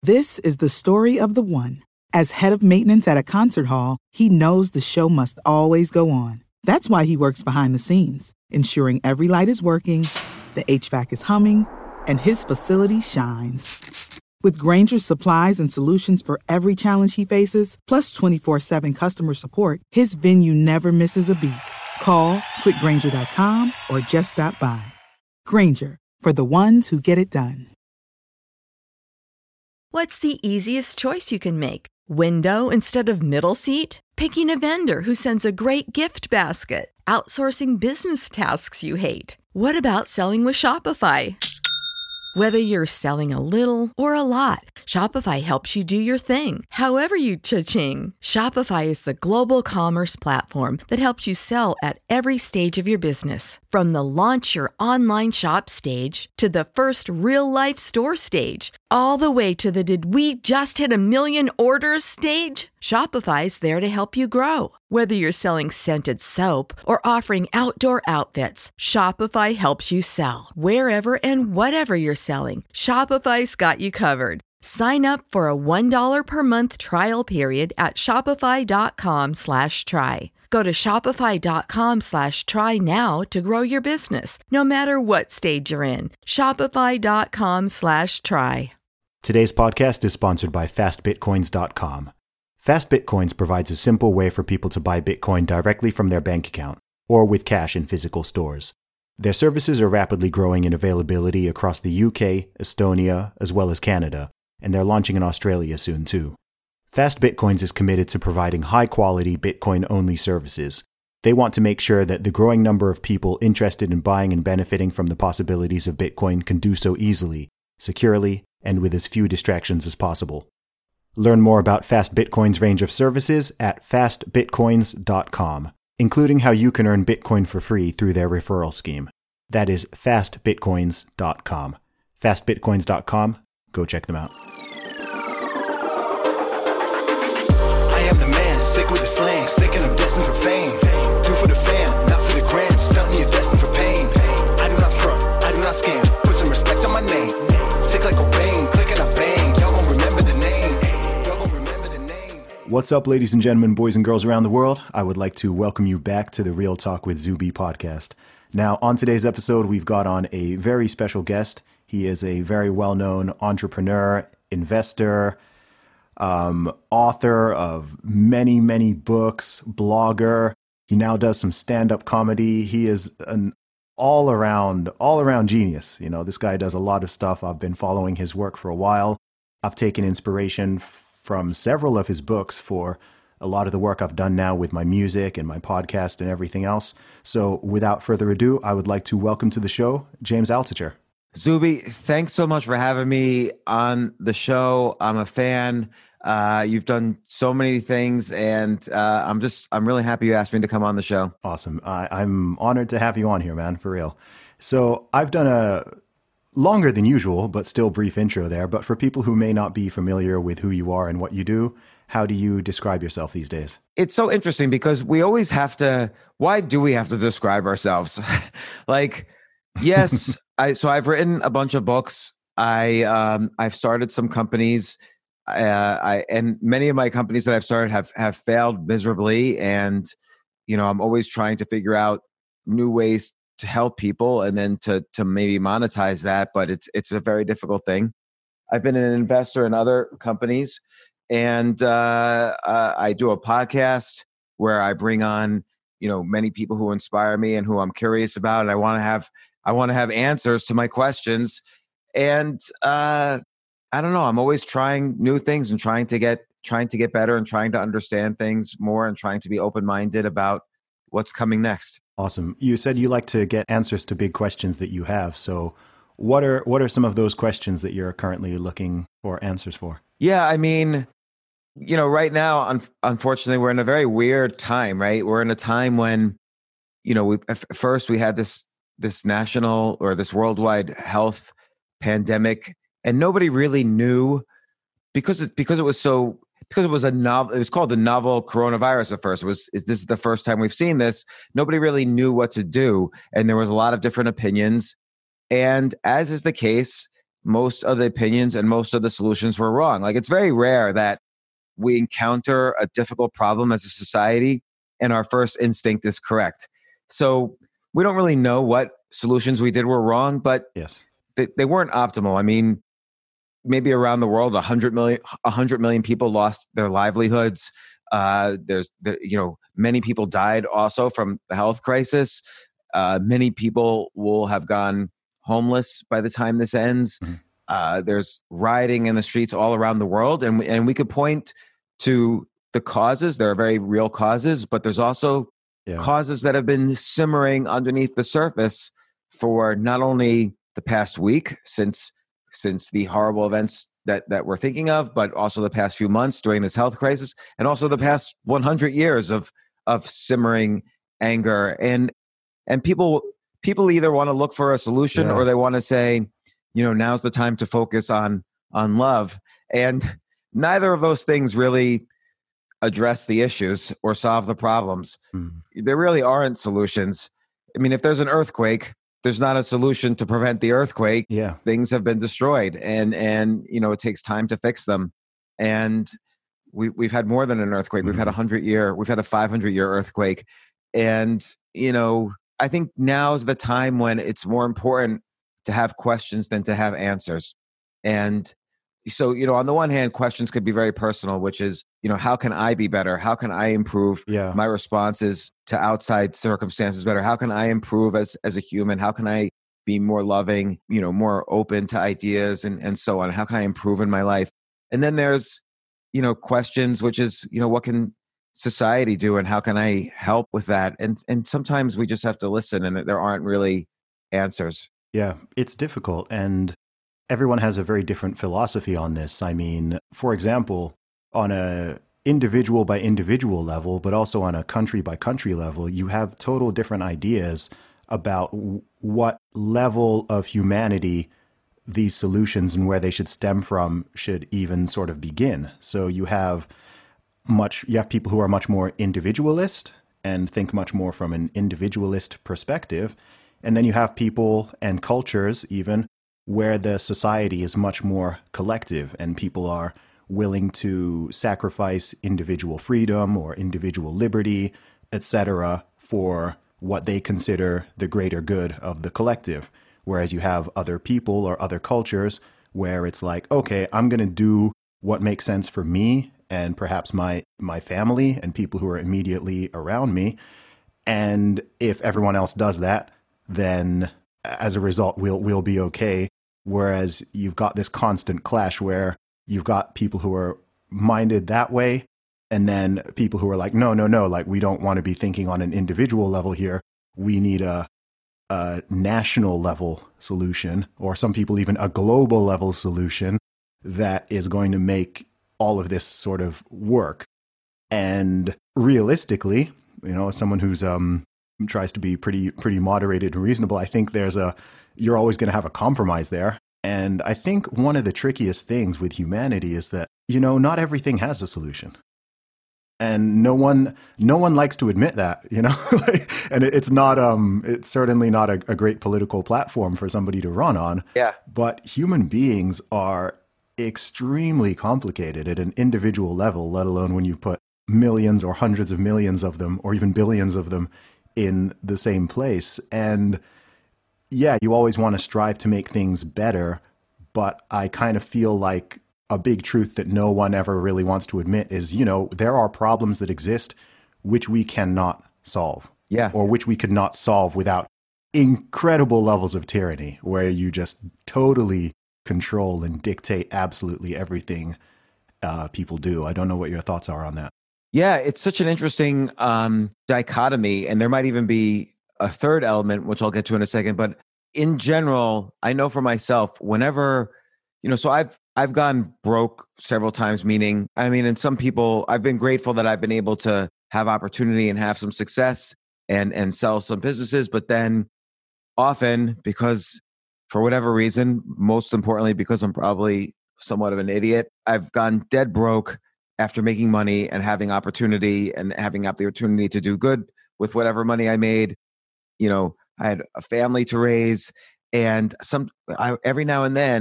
This is the story of the one. As head of maintenance at a concert hall, he knows the show must always go on. That's why he works behind the scenes, ensuring every light is working, the HVAC is humming, and his facility shines. With Grainger's supplies and solutions for every challenge he faces, plus 24/7 customer support, his venue never misses a beat. Call quickgrainger.com or just stop by. Grainger, for the ones who get it done. What's the easiest choice you can make? Window instead of middle seat? Picking a vendor who sends a great gift basket? Outsourcing business tasks you hate? What about selling with Shopify? Whether you're selling a little or a lot, Shopify helps you do your thing, however you cha-ching. Shopify is the global commerce platform that helps you sell at every stage of your business. From the launch your online shop stage to the first real-life store stage, all the way to the did we just hit a million orders stage. Shopify's there to help you grow. Whether you're selling scented soap or offering outdoor outfits, Shopify helps you sell. Wherever and whatever you're selling, Shopify's got you covered. Sign up for a $1 per month trial period at shopify.com/try. Go to shopify.com/try now to grow your business, no matter what stage you're in. Shopify.com/try. Today's podcast is sponsored by FastBitcoins.com. FastBitcoins provides a simple way for people to buy Bitcoin directly from their bank account or with cash in physical stores. Their services are rapidly growing in availability across the UK, Estonia, as well as Canada, and they're launching in Australia soon too. FastBitcoins is committed to providing high-quality Bitcoin-only services. They want to make sure that the growing number of people interested in buying and benefiting from the possibilities of Bitcoin can do so easily, securely, and with as few distractions as possible. Learn more about FastBitcoin's range of services at fastbitcoins.com, including how you can earn Bitcoin for free through their referral scheme. That is fastbitcoins.com. Fastbitcoins.com. Go check them out. I am the man, sick with the slang, sick and I'm destined for fame. Do for the fam, not for the gram, stunting you're destined for pain. I do not front, I do not scam, put some respect on my name. Sick like Cobain, click and I bang, y'all gon' remember the name. What's up, ladies and gentlemen, boys and girls around the world? I would like to welcome you back to the Real Talk with Zuby podcast. Now, on today's episode, we've got on a very special guest. He is a very well-known entrepreneur, investor, author of many, many books, blogger. He now does some stand-up comedy. He is an all-around genius. You know, this guy does a lot of stuff. I've been following his work for a while. I've taken inspiration from several of his books for a lot of the work I've done now with my music and my podcast and everything else. So without further ado, I would like to welcome to the show, James Altucher. Zuby, thanks so much for having me on the show. I'm a fan. You've done so many things, and I'm really happy you asked me to come on the show. Awesome. I'm honored to have you on here, man, for real. So I've done a longer than usual, but still brief intro there. But for people who may not be familiar with who you are and what you do, how do you describe yourself these days? It's so interesting because we always have to, why do we have to describe ourselves? Like, yes, so I've written a bunch of books. I've started some companies. And many of my companies that I've started have failed miserably. And, you know, I'm always trying to figure out new ways to help people and then to maybe monetize that. But it's a very difficult thing. I've been an investor in other companies, and I do a podcast where I bring on, you know, many people who inspire me and who I'm curious about. And I want to have answers to my questions. And I don't know, I'm always trying new things and trying to get better and trying to understand things more and trying to be open-minded about what's coming next. Awesome. You said you like to get answers to big questions that you have. So what are some of those questions that you're currently looking for answers for? Yeah, I mean, you know, right now, unfortunately, we're in a very weird time, right? We're in a time when, you know, first we had this national or this worldwide health pandemic, and nobody really knew because it was a novel. It was called the novel coronavirus at first. This is the first time we've seen this. Nobody really knew what to do, and there was a lot of different opinions. And as is the case, most of the opinions and most of the solutions were wrong. Like, it's very rare that we encounter a difficult problem as a society and our first instinct is correct. So we don't really know what solutions we did were wrong, but Yes. they weren't optimal. I mean, maybe around the world, 100 million people lost their livelihoods. Many people died also from the health crisis. Many people will have gone homeless by the time this ends. Mhm. There's rioting in the streets all around the world, and we could point to the causes. There are very real causes, but there's also causes that have been simmering underneath the surface for not only the past week since the horrible events that we're thinking of, but also the past few months during this health crisis, and also the past 100 years of simmering anger. And people either want to look for a solution or they want to say, now's the time to focus on love. And neither of those things really address the issues or solve the problems. There really aren't solutions. I mean, if there's an earthquake, there's not a solution to prevent the earthquake. Yeah. Things have been destroyed and it takes time to fix them. And we've had more than an earthquake. We've had a 500-year earthquake. And, I think now's the time when it's more important to have questions than to have answers. And so, on the one hand, questions could be very personal, which is, how can I be better? How can I improve my responses to outside circumstances better? How can I improve as a human? How can I be more loving, more open to ideas and so on? How can I improve in my life? And then there's, questions, which is, what can society do and how can I help with that? And sometimes we just have to listen and there aren't really answers. Yeah, it's difficult. And everyone has a very different philosophy on this. I mean, for example, on a individual by individual level, but also on a country by country level, you have total different ideas about what level of humanity these solutions and where they should stem from should even sort of begin. So you have people who are much more individualist and think much more from an individualist perspective. And then you have people and cultures even where the society is much more collective and people are willing to sacrifice individual freedom or individual liberty, etc., for what they consider the greater good of the collective. Whereas you have other people or other cultures where it's like, okay, I'm going to do what makes sense for me and perhaps my family and people who are immediately around me. And if everyone else does that, then as a result, we'll be okay. Whereas you've got this constant clash where you've got people who are minded that way, and then people who are like, no, like we don't want to be thinking on an individual level here. We need a national level solution, or some people even a global level solution that is going to make all of this sort of work. And realistically, as someone who's tries to be pretty moderated and reasonable, I think you're always going to have a compromise there. And I think one of the trickiest things with humanity is that, not everything has a solution. And no one likes to admit that, and it's certainly not a great political platform for somebody to run on. Yeah. But human beings are extremely complicated at an individual level, let alone when you put millions or hundreds of millions of them, or even billions of them in the same place. And yeah, you always want to strive to make things better, but I kind of feel like a big truth that no one ever really wants to admit is, there are problems that exist which we cannot solve. Yeah. Or which we could not solve without incredible levels of tyranny, where you just totally control and dictate absolutely everything people do. I don't know what your thoughts are on that. Yeah, it's such an interesting dichotomy, and there might even be a third element, which I'll get to in a second. But in general, I know for myself, whenever, so I've gone broke several times, meaning, and some people, I've been grateful that I've been able to have opportunity and have some success and sell some businesses. But then often, because for whatever reason, most importantly, because I'm probably somewhat of an idiot, I've gone dead broke after making money and having opportunity and having the opportunity to do good with whatever money I made. I had a family to raise, and every now and then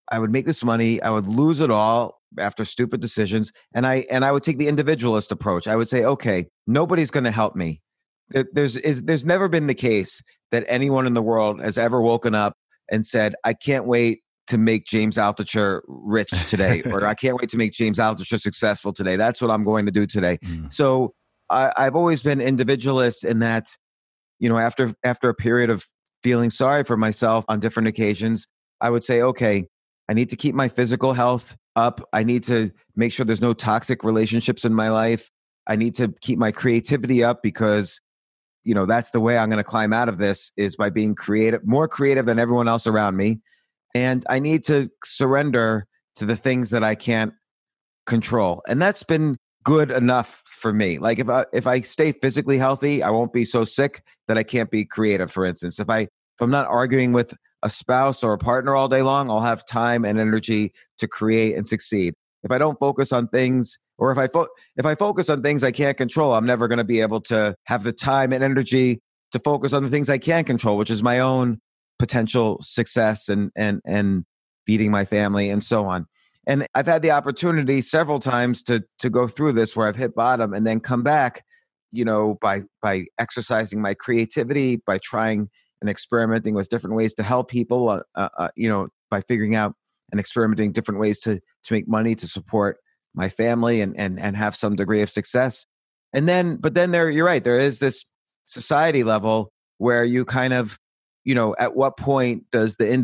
I would make this money, I would lose it all after stupid decisions, and I would take the individualist approach. I would say, okay, nobody's going to help me. There's never been the case that anyone in the world has ever woken up and said, I can't wait to make James Altucher rich today, or I can't wait to make James Altucher successful today. That's what I'm going to do today. So I've always been individualist in that, after a period of feeling sorry for myself on different occasions, I would say, okay, I need to keep my physical health up. I need to make sure there's no toxic relationships in my life. I need to keep my creativity up because, that's the way I'm going to climb out of this, is by being creative, more creative than everyone else around me. And I need to surrender to the things that I can't control. And that's been good enough for me. Like if I stay physically healthy, I won't be so sick that I can't be creative, for instance. If I'm not arguing with a spouse or a partner all day long, I'll have time and energy to create and succeed. If I don't focus on things, or if I focus on things I can't control, I'm never going to be able to have the time and energy to focus on the things I can control, which is my own potential success and feeding my family and so on. And I've had the opportunity several times to go through this where I've hit bottom and then come back, by exercising my creativity, by trying and experimenting with different ways to help people, by figuring out and experimenting different ways to make money to support my family and have some degree of success. But then you're right, there is this society level where you kind of, at what point does the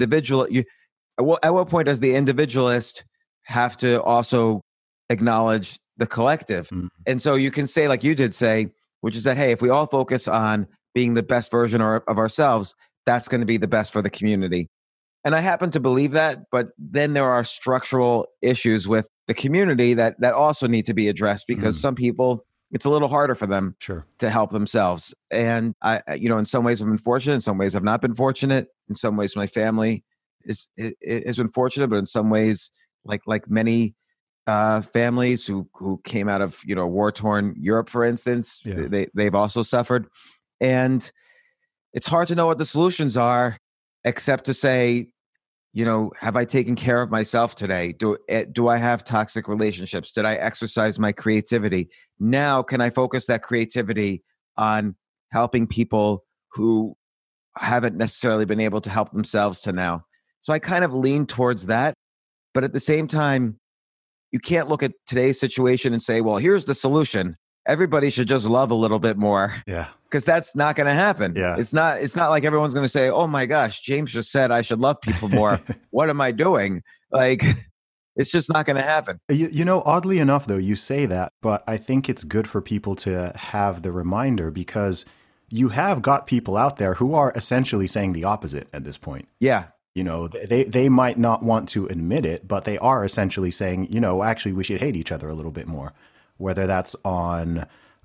individualist have to also acknowledge the collective? And so you can say, like you did say, which is that, hey, if we all focus on being the best version of ourselves, that's going to be the best for the community. And I happen to believe that, but then there are structural issues with the community that also need to be addressed, because some people, it's a little harder for them to help themselves. And I, in some ways I've been fortunate, in some ways I've not been fortunate. In some ways my family has been fortunate, but in some ways, like many families who came out of, war-torn Europe, for instance, they've also suffered. And it's hard to know what the solutions are, except to say, have I taken care of myself today? Do I have toxic relationships? Did I exercise my creativity? Now, can I focus that creativity on helping people who haven't necessarily been able to help themselves to now? So I kind of lean towards that. But at the same time, you can't look at today's situation and say, well, here's the solution. Everybody should just love a little bit more. Yeah. Because that's not going to happen. Yeah. It's not like everyone's going to say, oh my gosh, James just said I should love people more. What am I doing? Like, it's just not going to happen. Oddly enough, though, you say that, but I think it's good for people to have the reminder, because you have got people out there who are essentially saying the opposite at this point. Yeah. They might not want to admit it, but they are essentially saying, actually, we should hate each other a little bit more, whether that's on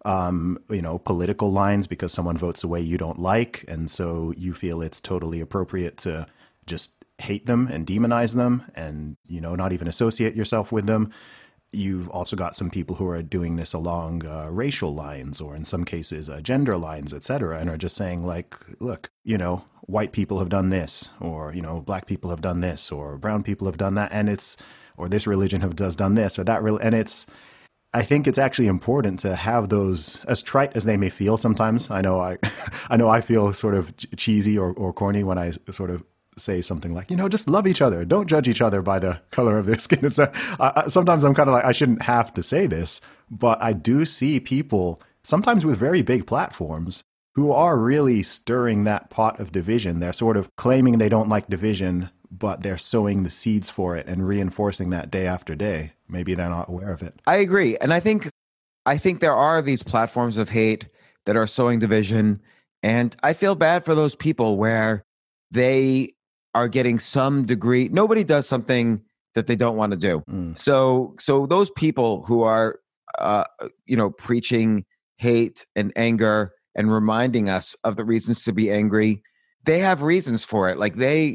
political lines because someone votes a way you don't like, and so you feel it's totally appropriate to just hate them and demonize them and, not even associate yourself with them. You've also got some people who are doing this along racial lines, or in some cases gender lines, et cetera, and are just saying, like, look, white people have done this, or, black people have done this, or brown people have done that, or this religion has done this or that, and I think it's actually important to have those, as trite as they may feel sometimes. I know I feel sort of cheesy or corny when I sort of say something like, just love each other. Don't judge each other by the color of their skin. Sometimes I'm kind of like, I shouldn't have to say this, but I do see people, sometimes with very big platforms, who are really stirring that pot of division. They're sort of claiming they don't like division, but they're sowing the seeds for it and reinforcing that day after day. Maybe they're not aware of it. I agree. And I think there are these platforms of hate that are sowing division. And I feel bad for those people where they are getting some degree. Nobody does something that they don't want to do. So those people who are, preaching hate and anger and reminding us of the reasons to be angry, they have reasons for it. Like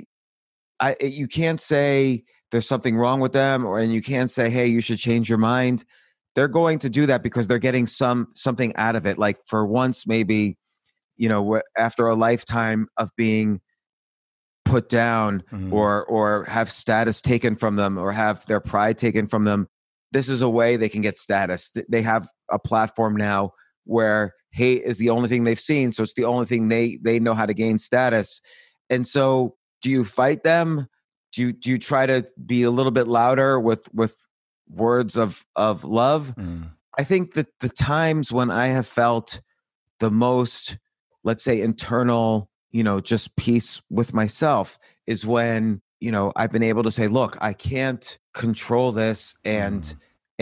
you can't say there's something wrong with them, and you can't say, hey, you should change your mind. They're going to do that because they're getting something out of it. Like for once, maybe, after a lifetime of being put down or have status taken from them or have their pride taken from them, this is a way they can get status. They have a platform now where hate is the only thing they've seen. So it's the only thing they know how to gain status. And so do you fight them? Do you try to be a little bit louder with words of love? I think that the times when I have felt the most, let's say, internal, just peace with myself is when, I've been able to say, look, I can't control this. And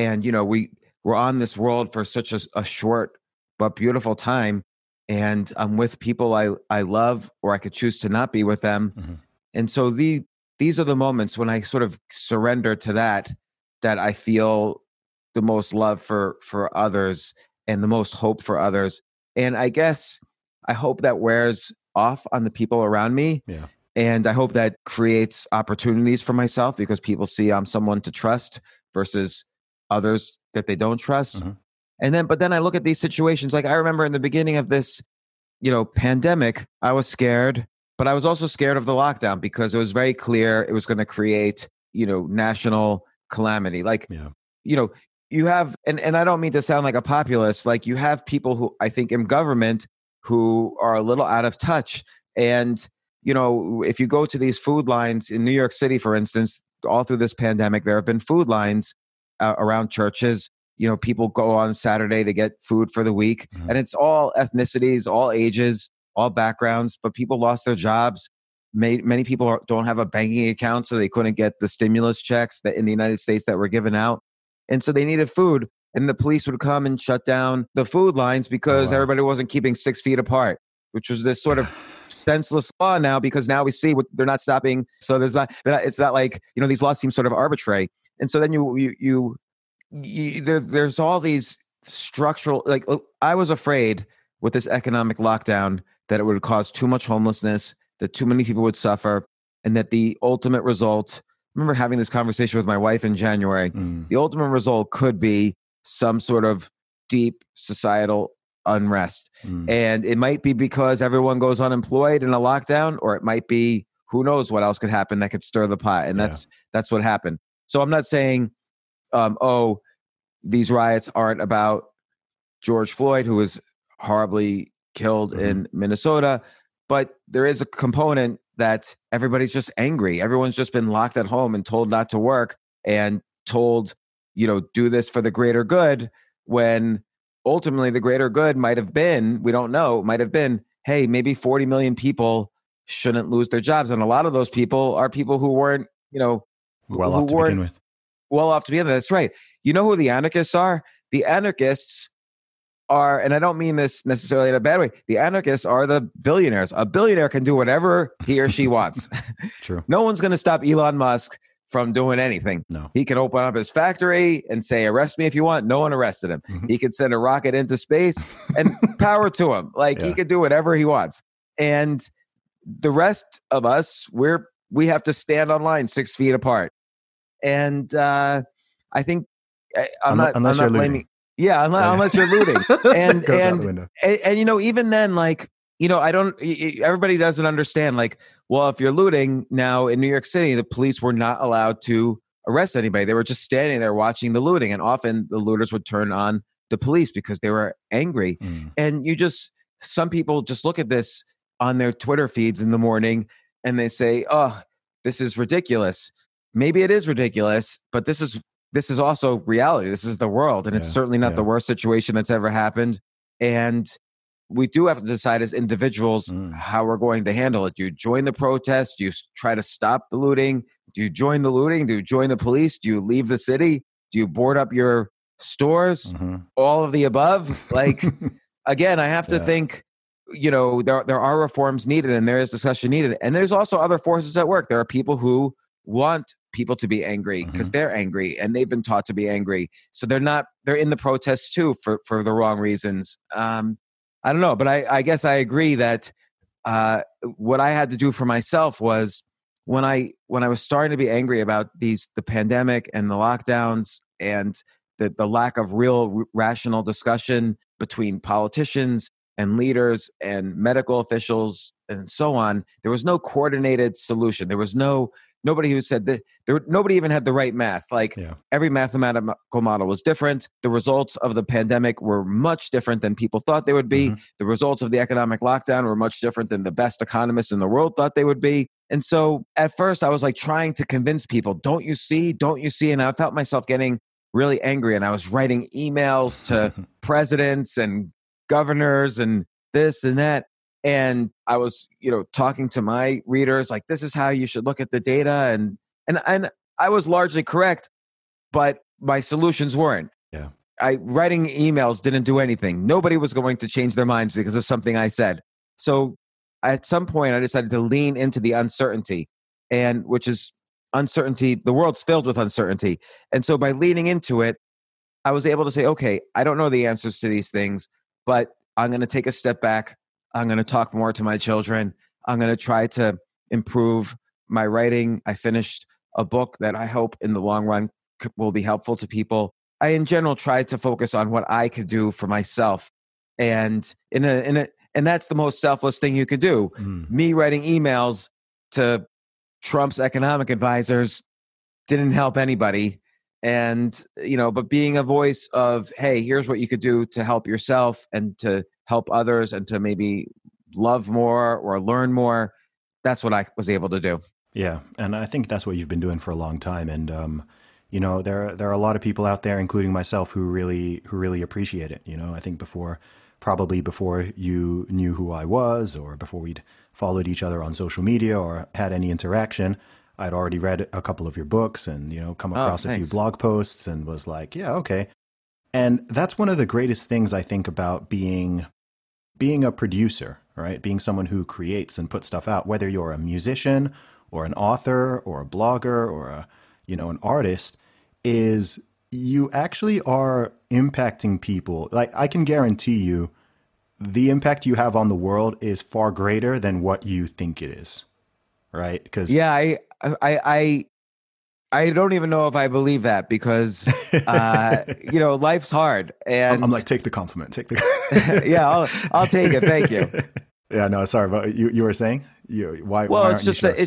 we're on this world for such a short but beautiful time. And I'm with people I love, or I could choose to not be with them. And so these are the moments when I sort of surrender to that I feel the most love for others and the most hope for others. And I guess I hope that wears off on the people around me. Yeah. And I hope that creates opportunities for myself because people see I'm someone to trust versus others that they don't trust. But then I look at these situations, like I remember in the beginning of this, pandemic, I was scared, but I was also scared of the lockdown because it was very clear it was going to create, national calamity. Like, you have, and I don't mean to sound like a populist, like you have people who I think in government who are a little out of touch. And, if you go to these food lines in New York City, for instance, all through this pandemic, there have been food lines around churches. People go on Saturday to get food for the week, and it's all ethnicities, all ages, all backgrounds, but people lost their jobs. Many people don't have a banking account, so they couldn't get the stimulus checks that in the United States that were given out. And so they needed food, and the police would come and shut down the food lines because everybody wasn't keeping 6 feet apart, which was this sort of senseless law now, because now we see what they're not stopping. So it's not like, these laws seem sort of arbitrary. And so then there's all these structural, like I was afraid with this economic lockdown that it would cause too much homelessness, that too many people would suffer, and that the ultimate result, I remember having this conversation with my wife in January, the ultimate result could be some sort of deep societal unrest. And it might be because everyone goes unemployed in a lockdown, or it might be, who knows what else could happen that could stir the pot. And that's what happened. So I'm not saying, these riots aren't about George Floyd, who was horribly killed in Minnesota, but there is a component that everybody's just angry. Everyone's just been locked at home and told not to work and told, do this for the greater good, when ultimately the greater good might have been, we don't know, might have been, hey, maybe 40 million people shouldn't lose their jobs. And a lot of those people are people who weren't, well off to begin with. Well off to begin with. That's right. You know who the anarchists are? The anarchists are, and I don't mean this necessarily in a bad way, the anarchists are the billionaires. A billionaire can do whatever he or she wants. True. No one's going to stop Elon Musk from doing anything. No. He can open up his factory and say, arrest me if you want. No one arrested him. He could send a rocket into space and power to him. Like he could do whatever he wants. And the rest of us, we have to stand on line 6 feet apart. And I think unless you're looting. Yeah, unless you're looting. And even then, like, everybody doesn't understand, like, well, if you're looting now in New York City, the police were not allowed to arrest anybody. They were just standing there watching the looting. And often the looters would turn on the police because they were angry. And some people just look at this on their Twitter feeds in the morning and they say, oh, this is ridiculous. Maybe it is ridiculous, but this is also reality. This is the world. And it's certainly not the worst situation that's ever happened. And we do have to decide as individuals how we're going to handle it. Do you join the protest? Do you try to stop the looting? Do you join the looting? Do you join the police? Do you leave the city? Do you board up your stores? All of the above? Like, again, I have to think, there are reforms needed and there is discussion needed. And there's also other forces at work. There are people who want people to be angry because they're angry and they've been taught to be angry. So they're in the protests too for the wrong reasons. I don't know, but I guess I agree that what I had to do for myself was when I was starting to be angry about the pandemic and the lockdowns and the lack of real rational discussion between politicians and leaders and medical officials and so on, there was no coordinated solution. There was nobody who said that nobody even had the right math. Like every mathematical model was different. The results of the pandemic were much different than people thought they would be. The results of the economic lockdown were much different than the best economists in the world thought they would be. And so at first I was like trying to convince people, don't you see? And I felt myself getting really angry. And I was writing emails to presidents and governors and this and that. And I was, talking to my readers, like, this is how you should look at the data. And I was largely correct, but my solutions weren't. Yeah. Writing emails didn't do anything. Nobody was going to change their minds because of something I said. So at some point I decided to lean into the uncertainty, and which is uncertainty. The world's filled with uncertainty. And so by leaning into it, I was able to say, okay, I don't know the answers to these things, but I'm going to take a step back. I'm going to talk more to my children. I'm going to try to improve my writing. I finished a book that I hope in the long run will be helpful to people. I, in general, tried to focus on what I could do for myself. And and that's the most selfless thing you could do. Me writing emails to Trump's economic advisors didn't help anybody. And, but being a voice of, hey, here's what you could do to help yourself and to help others and to maybe love more or learn more, that's what I was able to do. Yeah. And I think that's what you've been doing for a long time. And, there are a lot of people out there, including myself, who really appreciate it. I think probably before you knew who I was, or before we'd followed each other on social media or had any interaction, I'd already read a couple of your books and, come across a few blog posts and was like, yeah, okay. And that's one of the greatest things I think about being a producer, right? Being someone who creates and puts stuff out, whether you're a musician or an author or a blogger or an artist, is you actually are impacting people. Like, I can guarantee you the impact you have on the world is far greater than what you think it is. Right? Because I don't even know if I believe that, because life's hard, and I'm like, take the compliment. Yeah, I'll take it. Thank you. Yeah, no, sorry, but you were saying why? Well, why it's just that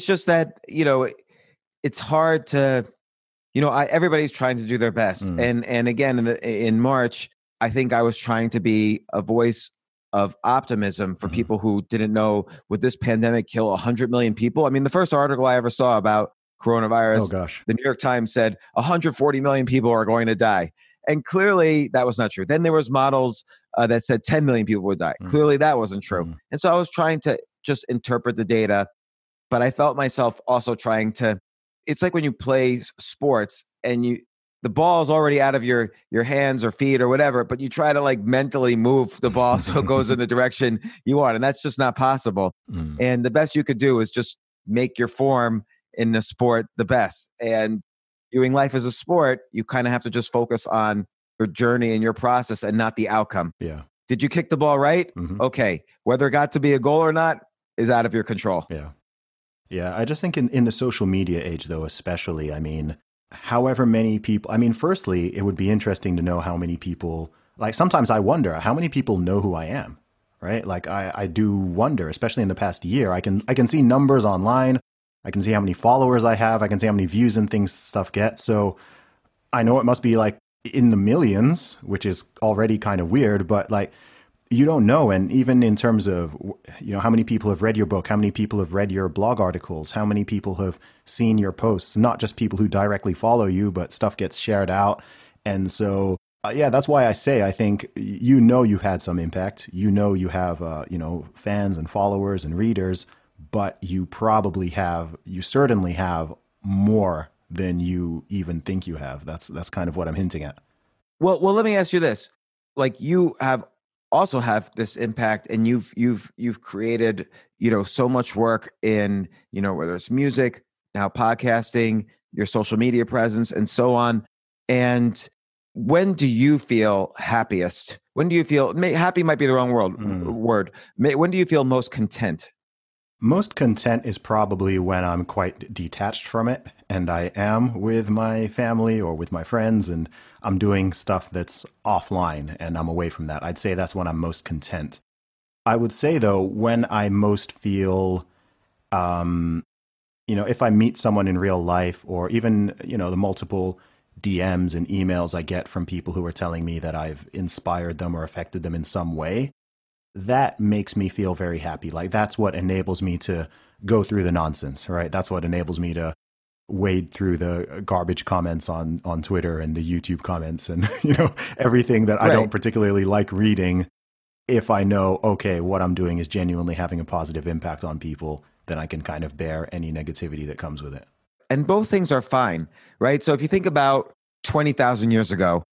it's hard to, everybody's trying to do their best, and again in March, I think I was trying to be a voice of optimism for people who didn't know, would this pandemic kill 100 million people? I mean, the first article I ever saw about coronavirus, the New York Times said 140 million people are going to die. And clearly that was not true. Then there was models that said 10 million people would die. Clearly that wasn't true. And so I was trying to just interpret the data, but I felt myself also trying to, it's like when you play sports and the ball is already out of your hands or feet or whatever, but you try to like mentally move the ball so it goes in the direction you want. And that's just not possible. And the best you could do is just make your form in the sport the best. And viewing life as a sport, you kind of have to just focus on your journey and your process and not the outcome. Yeah. Did you kick the ball right? Okay. Whether it got to be a goal or not is out of your control. Yeah. Yeah. I just think in the social media age, though, especially, I mean, however many people, firstly, it would be interesting to know how many people, like sometimes I wonder how many people know who I am, right? Like I do wonder, especially in the past year, I can see numbers online. I can see how many followers I have. I can see how many views and things stuff get. So I know it must be like in the millions, which is already kind of weird, but like, you don't know. And even in terms of, how many people have read your book, how many people have read your blog articles, how many people have seen your posts, not just people who directly follow you, but stuff gets shared out. And so, that's why I say, I think, you've had some impact, you have, fans and followers and readers, but you certainly have more than you even think you have. That's kind of what I'm hinting at. Well, let me ask you this. Like, you also have this impact, and you've created, so much work in, whether it's music, now podcasting, your social media presence, and so on. And when do you feel happiest? When do you feel happy might be the wrong word. When do you feel most content? Most content is probably when I'm quite detached from it and I am with my family or with my friends and I'm doing stuff that's offline and I'm away from that. I'd say that's when I'm most content. I would say, though, when I most feel, if I meet someone in real life, or even, the multiple DMs and emails I get from people who are telling me that I've inspired them or affected them in some way, that makes me feel very happy. Like, that's what enables me to go through the nonsense, right? That's what enables me to wade through the garbage comments on Twitter and the YouTube comments and, everything that I don't particularly like reading. If I know, okay, what I'm doing is genuinely having a positive impact on people, then I can kind of bear any negativity that comes with it. And both things are fine, right? So if you think about 20,000 years ago,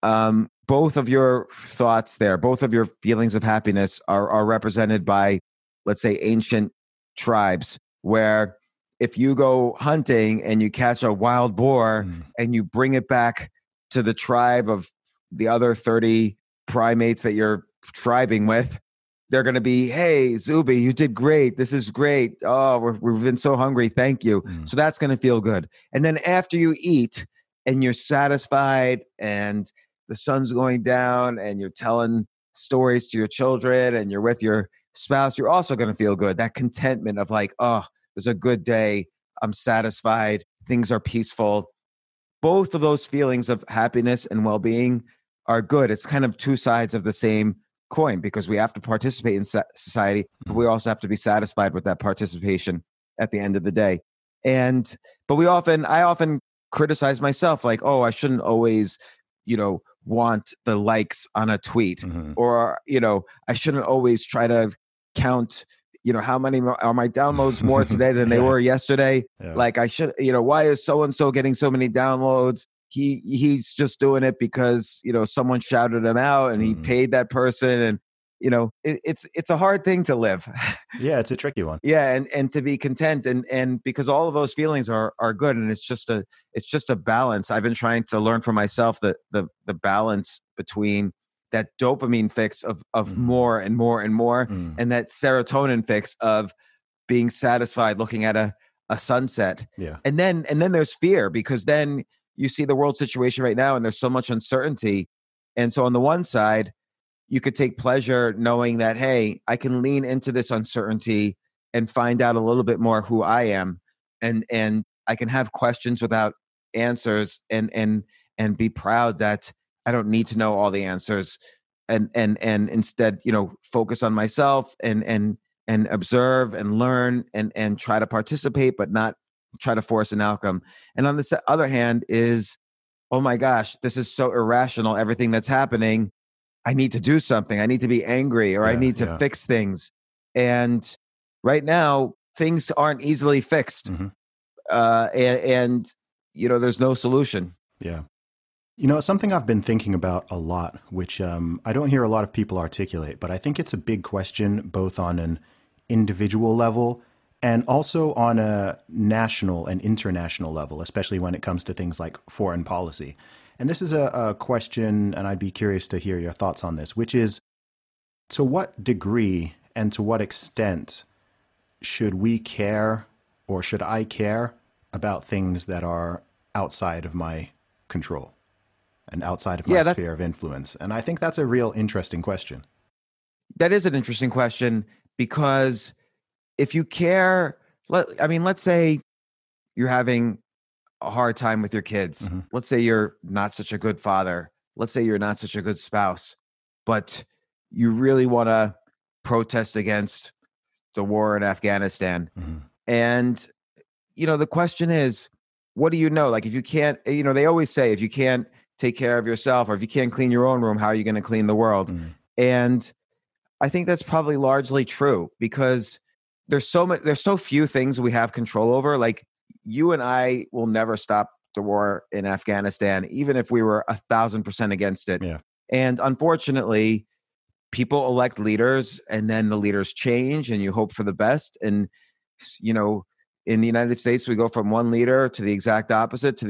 both of your thoughts there, both of your feelings of happiness are represented by, let's say, ancient tribes, where if you go hunting and you catch a wild boar and you bring it back to the tribe of the other 30 primates that you're tribing with, they're going to be, hey, Zuby, you did great. This is great. Oh, we've been so hungry. Thank you. So that's going to feel good. And then after you eat and you're satisfied and the sun's going down and you're telling stories to your children and you're with your spouse, you're also going to feel good. That contentment of like, oh, it was a good day. I'm satisfied. Things are peaceful. Both of those feelings of happiness and well-being are good. It's kind of two sides of the same coin, because we have to participate in society, but we also have to be satisfied with that participation at the end of the day. But I often criticize myself, like, oh, I shouldn't always, want the likes on a tweet, or, I shouldn't always try to count, how many are my downloads more today than they were yesterday? Yeah. Like, I should, why is so-and-so getting so many downloads? He's just doing it because, someone shouted him out and he paid that person. And, it's a hard thing to live. Yeah, it's a tricky one. Yeah. And to be content and because all of those feelings are good. And it's just a balance. I've been trying to learn for myself the balance between that dopamine fix of more and more and more, and that serotonin fix of being satisfied looking at a sunset. Yeah. And then there's fear, because then you see the world situation right now and there's so much uncertainty. And so on the one side, you could take pleasure knowing that, hey, I can lean into this uncertainty and find out a little bit more who I am. And I can have questions without answers and be proud that I don't need to know all the answers, and instead, focus on myself and observe and learn and try to participate, but not try to force an outcome. And on the other hand is, oh my gosh, this is so irrational, everything that's happening. I need to do something. I need to be angry, or I need to fix things. And right now, things aren't easily fixed. And there's no solution. Yeah. Something I've been thinking about a lot, which I don't hear a lot of people articulate, but I think it's a big question, both on an individual level and also on a national and international level, especially when it comes to things like foreign policy. And this is a question, and I'd be curious to hear your thoughts on this, which is, to what degree and to what extent should we care, or should I care about things that are outside of my control and outside of my sphere of influence? And I think that's a real interesting question. That is an interesting question, because if you care, let's say you're having a hard time with your kids. Let's say you're not such a good father. Let's say you're not such a good spouse, but you really want to protest against the war in Afghanistan. And, the question is, what do you know? Like, if you can't, they always say, if you can't take care of yourself, or if you can't clean your own room, how are you going to clean the world? And I think that's probably largely true, because there's so few things we have control over. Like, you and I will never stop the war in Afghanistan, even if we were 1,000% against it. Yeah. And unfortunately, people elect leaders, and then the leaders change, and you hope for the best. And, in the United States, we go from one leader to the exact opposite,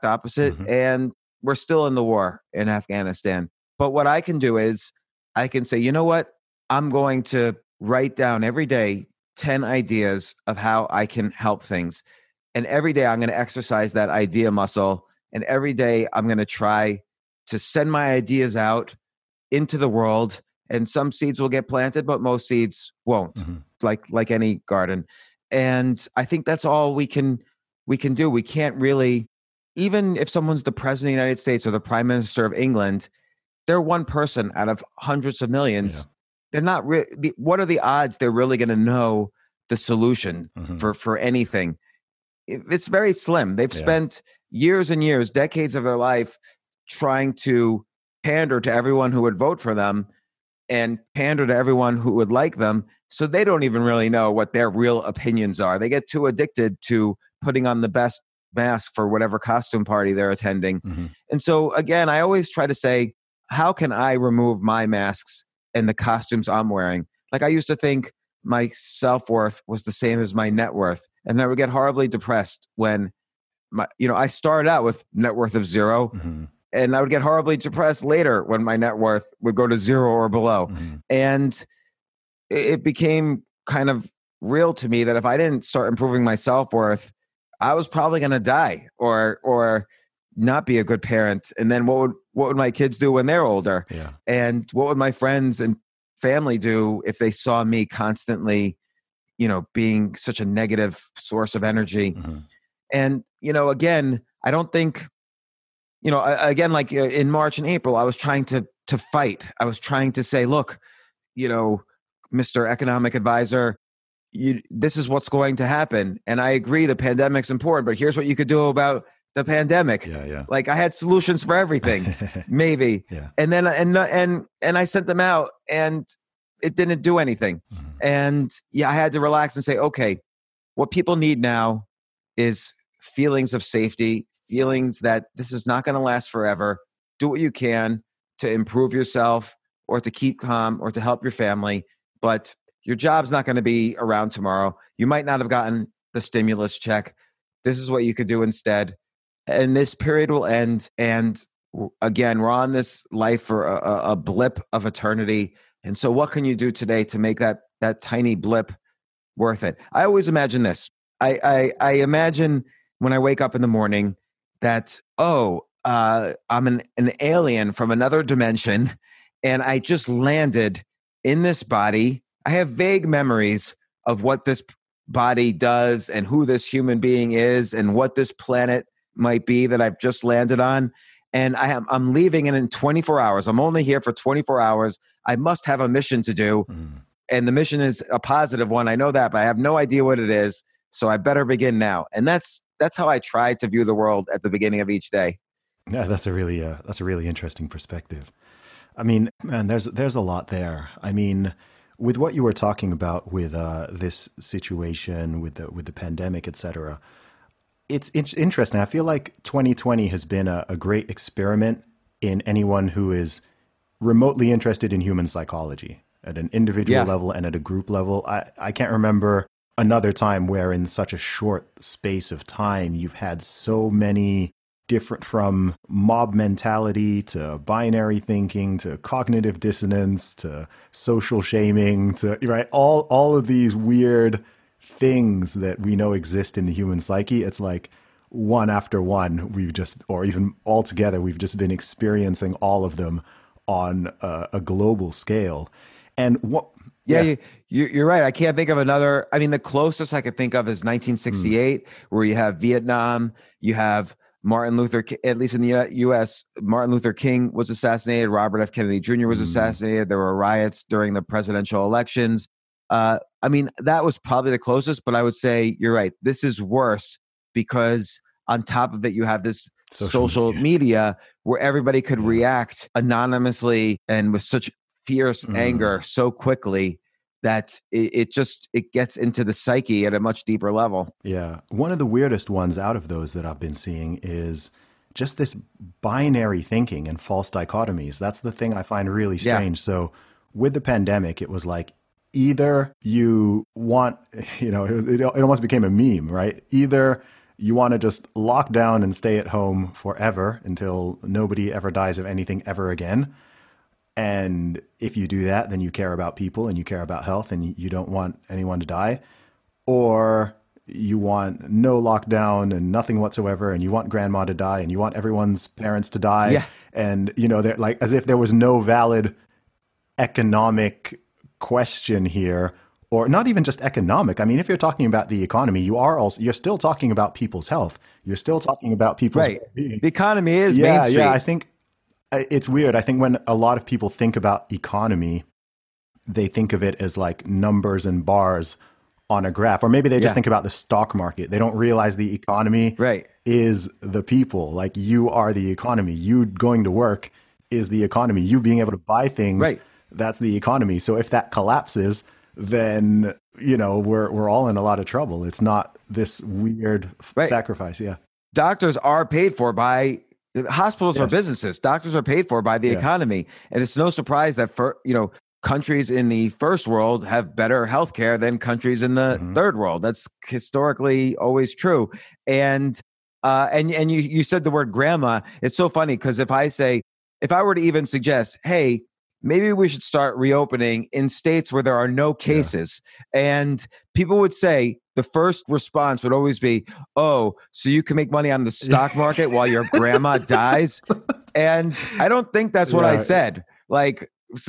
and we're still in the war in Afghanistan. But what I can do is I can say, you know what? I'm going to write down every day 10 ideas of how I can help things. And every day I'm going to exercise that idea muscle. And every day I'm going to try to send my ideas out into the world and some seeds will get planted, but most seeds won't, like any garden. And I think that's all we can do. We can't really, even if someone's the president of the United States or the prime minister of England, they're one person out of hundreds of millions. Yeah. They're not what are the odds they're really going to know the solution for anything? It's very slim. They've spent years and years, decades of their life trying to pander to everyone who would vote for them and pander to everyone who would like them. So they don't even really know what their real opinions are. They get too addicted to putting on the best mask for whatever costume party they're attending. And so again, I always try to say, how can I remove my masks and the costumes I'm wearing? Like I used to think my self-worth was the same as my net worth. And I would get horribly depressed when I started out with net worth of 0, and I would get horribly depressed later when my net worth would go to 0 or below. And it became kind of real to me that if I didn't start improving my self-worth, I was probably going to die or not be a good parent. And then what would my kids do when they're older? Yeah. And what would my friends and family do if they saw me constantly, being such a negative source of energy? And, again, I don't think, again, like in March and April, I was trying to fight. I was trying to say, look, Mr. Economic Advisor, this is what's going to happen. And I agree the pandemic's important, but here's what you could do about the pandemic. Yeah. Like I had solutions for everything, maybe. Yeah. And then, and I sent them out and it didn't do anything. And I had to relax and say, okay, what people need now is feelings of safety, feelings that this is not going to last forever. Do what you can to improve yourself or to keep calm or to help your family. But your job's not going to be around tomorrow. You might not have gotten the stimulus check. This is what you could do instead. And this period will end. And again, we're on this life for a blip of eternity. And so what can you do today to make that tiny blip worth it? I always imagine this. I imagine when I wake up in the morning that, I'm an alien from another dimension and I just landed in this body. I have vague memories of what this body does and who this human being is and what this planet might be that I've just landed on. And I'm leaving in 24 hours. I'm only here for 24 hours. I must have a mission to do. And the mission is a positive one. I know that, but I have no idea what it is. So I better begin now. And that's how I try to view the world at the beginning of each day. Yeah, that's a really interesting perspective. I mean, man, there's a lot there. I mean, with what you were talking about with this situation with the pandemic, et cetera, it's interesting. I feel like 2020 has been a great experiment in anyone who is remotely interested in human psychology at an individual level and at a group level. I can't remember another time where in such a short space of time you've had so many different, from mob mentality to binary thinking to cognitive dissonance to social shaming to all of these weird things that we know exist in the human psyche. It's like one after one, or even all together, we've just been experiencing all of them on a global scale. And what? Yeah, you're right. I can't think of another. I mean, the closest I could think of is 1968, where you have Vietnam, you have Martin Luther, at least in the U.S., Martin Luther King was assassinated. Robert F. Kennedy Jr. was assassinated. There were riots during the presidential elections. I mean, that was probably the closest, but I would say you're right. This is worse because on top of it, you have this social media where everybody could react anonymously and with such fierce anger so quickly that it gets into the psyche at a much deeper level. Yeah. One of the weirdest ones out of those that I've been seeing is just this binary thinking and false dichotomies. That's the thing I find really strange. Yeah. So with the pandemic, it was like, either you want, it almost became a meme, right? Either you want to just lock down and stay at home forever until nobody ever dies of anything ever again. And if you do that, then you care about people and you care about health and you don't want anyone to die. Or you want no lockdown and nothing whatsoever, and you want grandma to die and you want everyone's parents to die. Yeah. And, they're like, as if there was no valid economic question here, or not even just economic. I mean, if you're talking about the economy, you're still talking about people's health. You're still talking about people's well-being. The economy is Main Street. Yeah, I think it's weird. I think when a lot of people think about economy, they think of it as like numbers and bars on a graph, or maybe they just think about the stock market. They don't realize the economy is the people. Like, you are the economy. You going to work is the economy. You being able to buy things, that's the economy. So if that collapses, then, we're all in a lot of trouble. It's not this weird sacrifice. Yeah. Doctors are paid for by hospitals or businesses. Doctors are paid for by the economy. And it's no surprise that countries in the first world have better healthcare than countries in the third world. That's historically always true. And you said the word grandma. It's so funny because if I were to even suggest, hey, maybe we should start reopening in states where there are no cases. And people would say, the first response would always be, oh, so you can make money on the stock market while your grandma dies? And I don't think that's what I said. But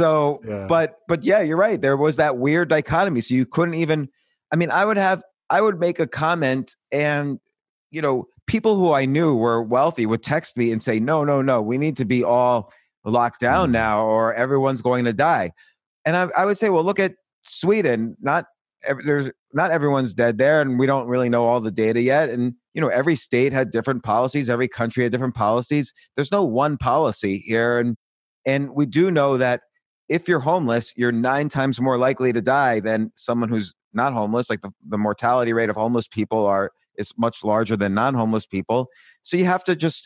yeah, you're right. There was that weird dichotomy. So you couldn't even, I would make a comment, and, people who I knew were wealthy would text me and say, no, we need to be all locked down now, or everyone's going to die. And I would say, well, look at Sweden. Not everyone's dead there, and we don't really know all the data yet. And every state had different policies. Every country had different policies. There's no one policy here, and we do know that if you're homeless, you're 9 times more likely to die than someone who's not homeless. Like the mortality rate of homeless people is much larger than non-homeless people. So you have to just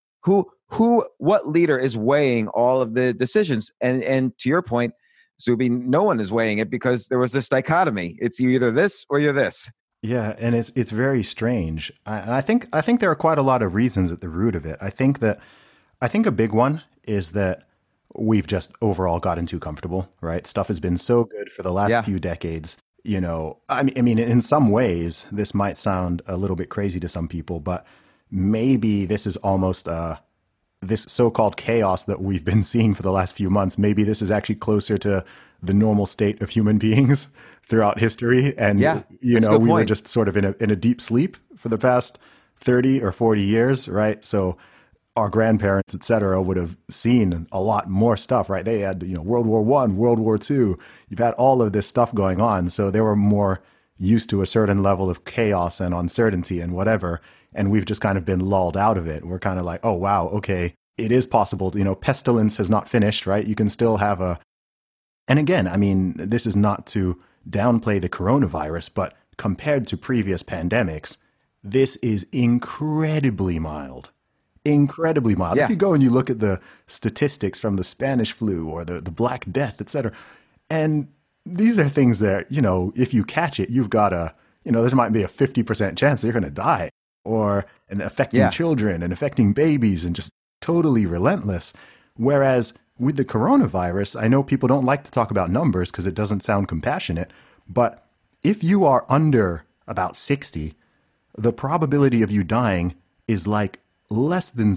what leader is weighing all of the decisions? And to your point, Zuby, no one is weighing it because there was this dichotomy. It's either this or you're this. Yeah, and it's very strange. I think there are quite a lot of reasons at the root of it. I think a big one is that we've just overall gotten too comfortable, right? Stuff has been so good for the last few decades. I mean, in some ways, this might sound a little bit crazy to some people, but maybe this is almost this so-called chaos that we've been seeing for the last few months. Maybe this is actually closer to the normal state of human beings throughout history. And, we were just sort of in a deep sleep for the past 30 or 40 years, right? So our grandparents, et cetera, would have seen a lot more stuff, right? They had, World War I, World War II. You've had all of this stuff going on. So they were more used to a certain level of chaos and uncertainty and whatever. And we've just kind of been lulled out of it. We're kind of like, oh, wow, okay, it is possible. Pestilence has not finished, right? You can still have and again, this is not to downplay the coronavirus, but compared to previous pandemics, this is incredibly mild. Incredibly mild. Yeah. If you go and you look at the statistics from the Spanish flu or the Black Death, et cetera, and these are things that, if you catch it, you've got there might be a 50% chance that you're going to die, and affecting children and affecting babies and just totally relentless. Whereas with the coronavirus, I know people don't like to talk about numbers because it doesn't sound compassionate, but if you are under about 60, the probability of you dying is like less than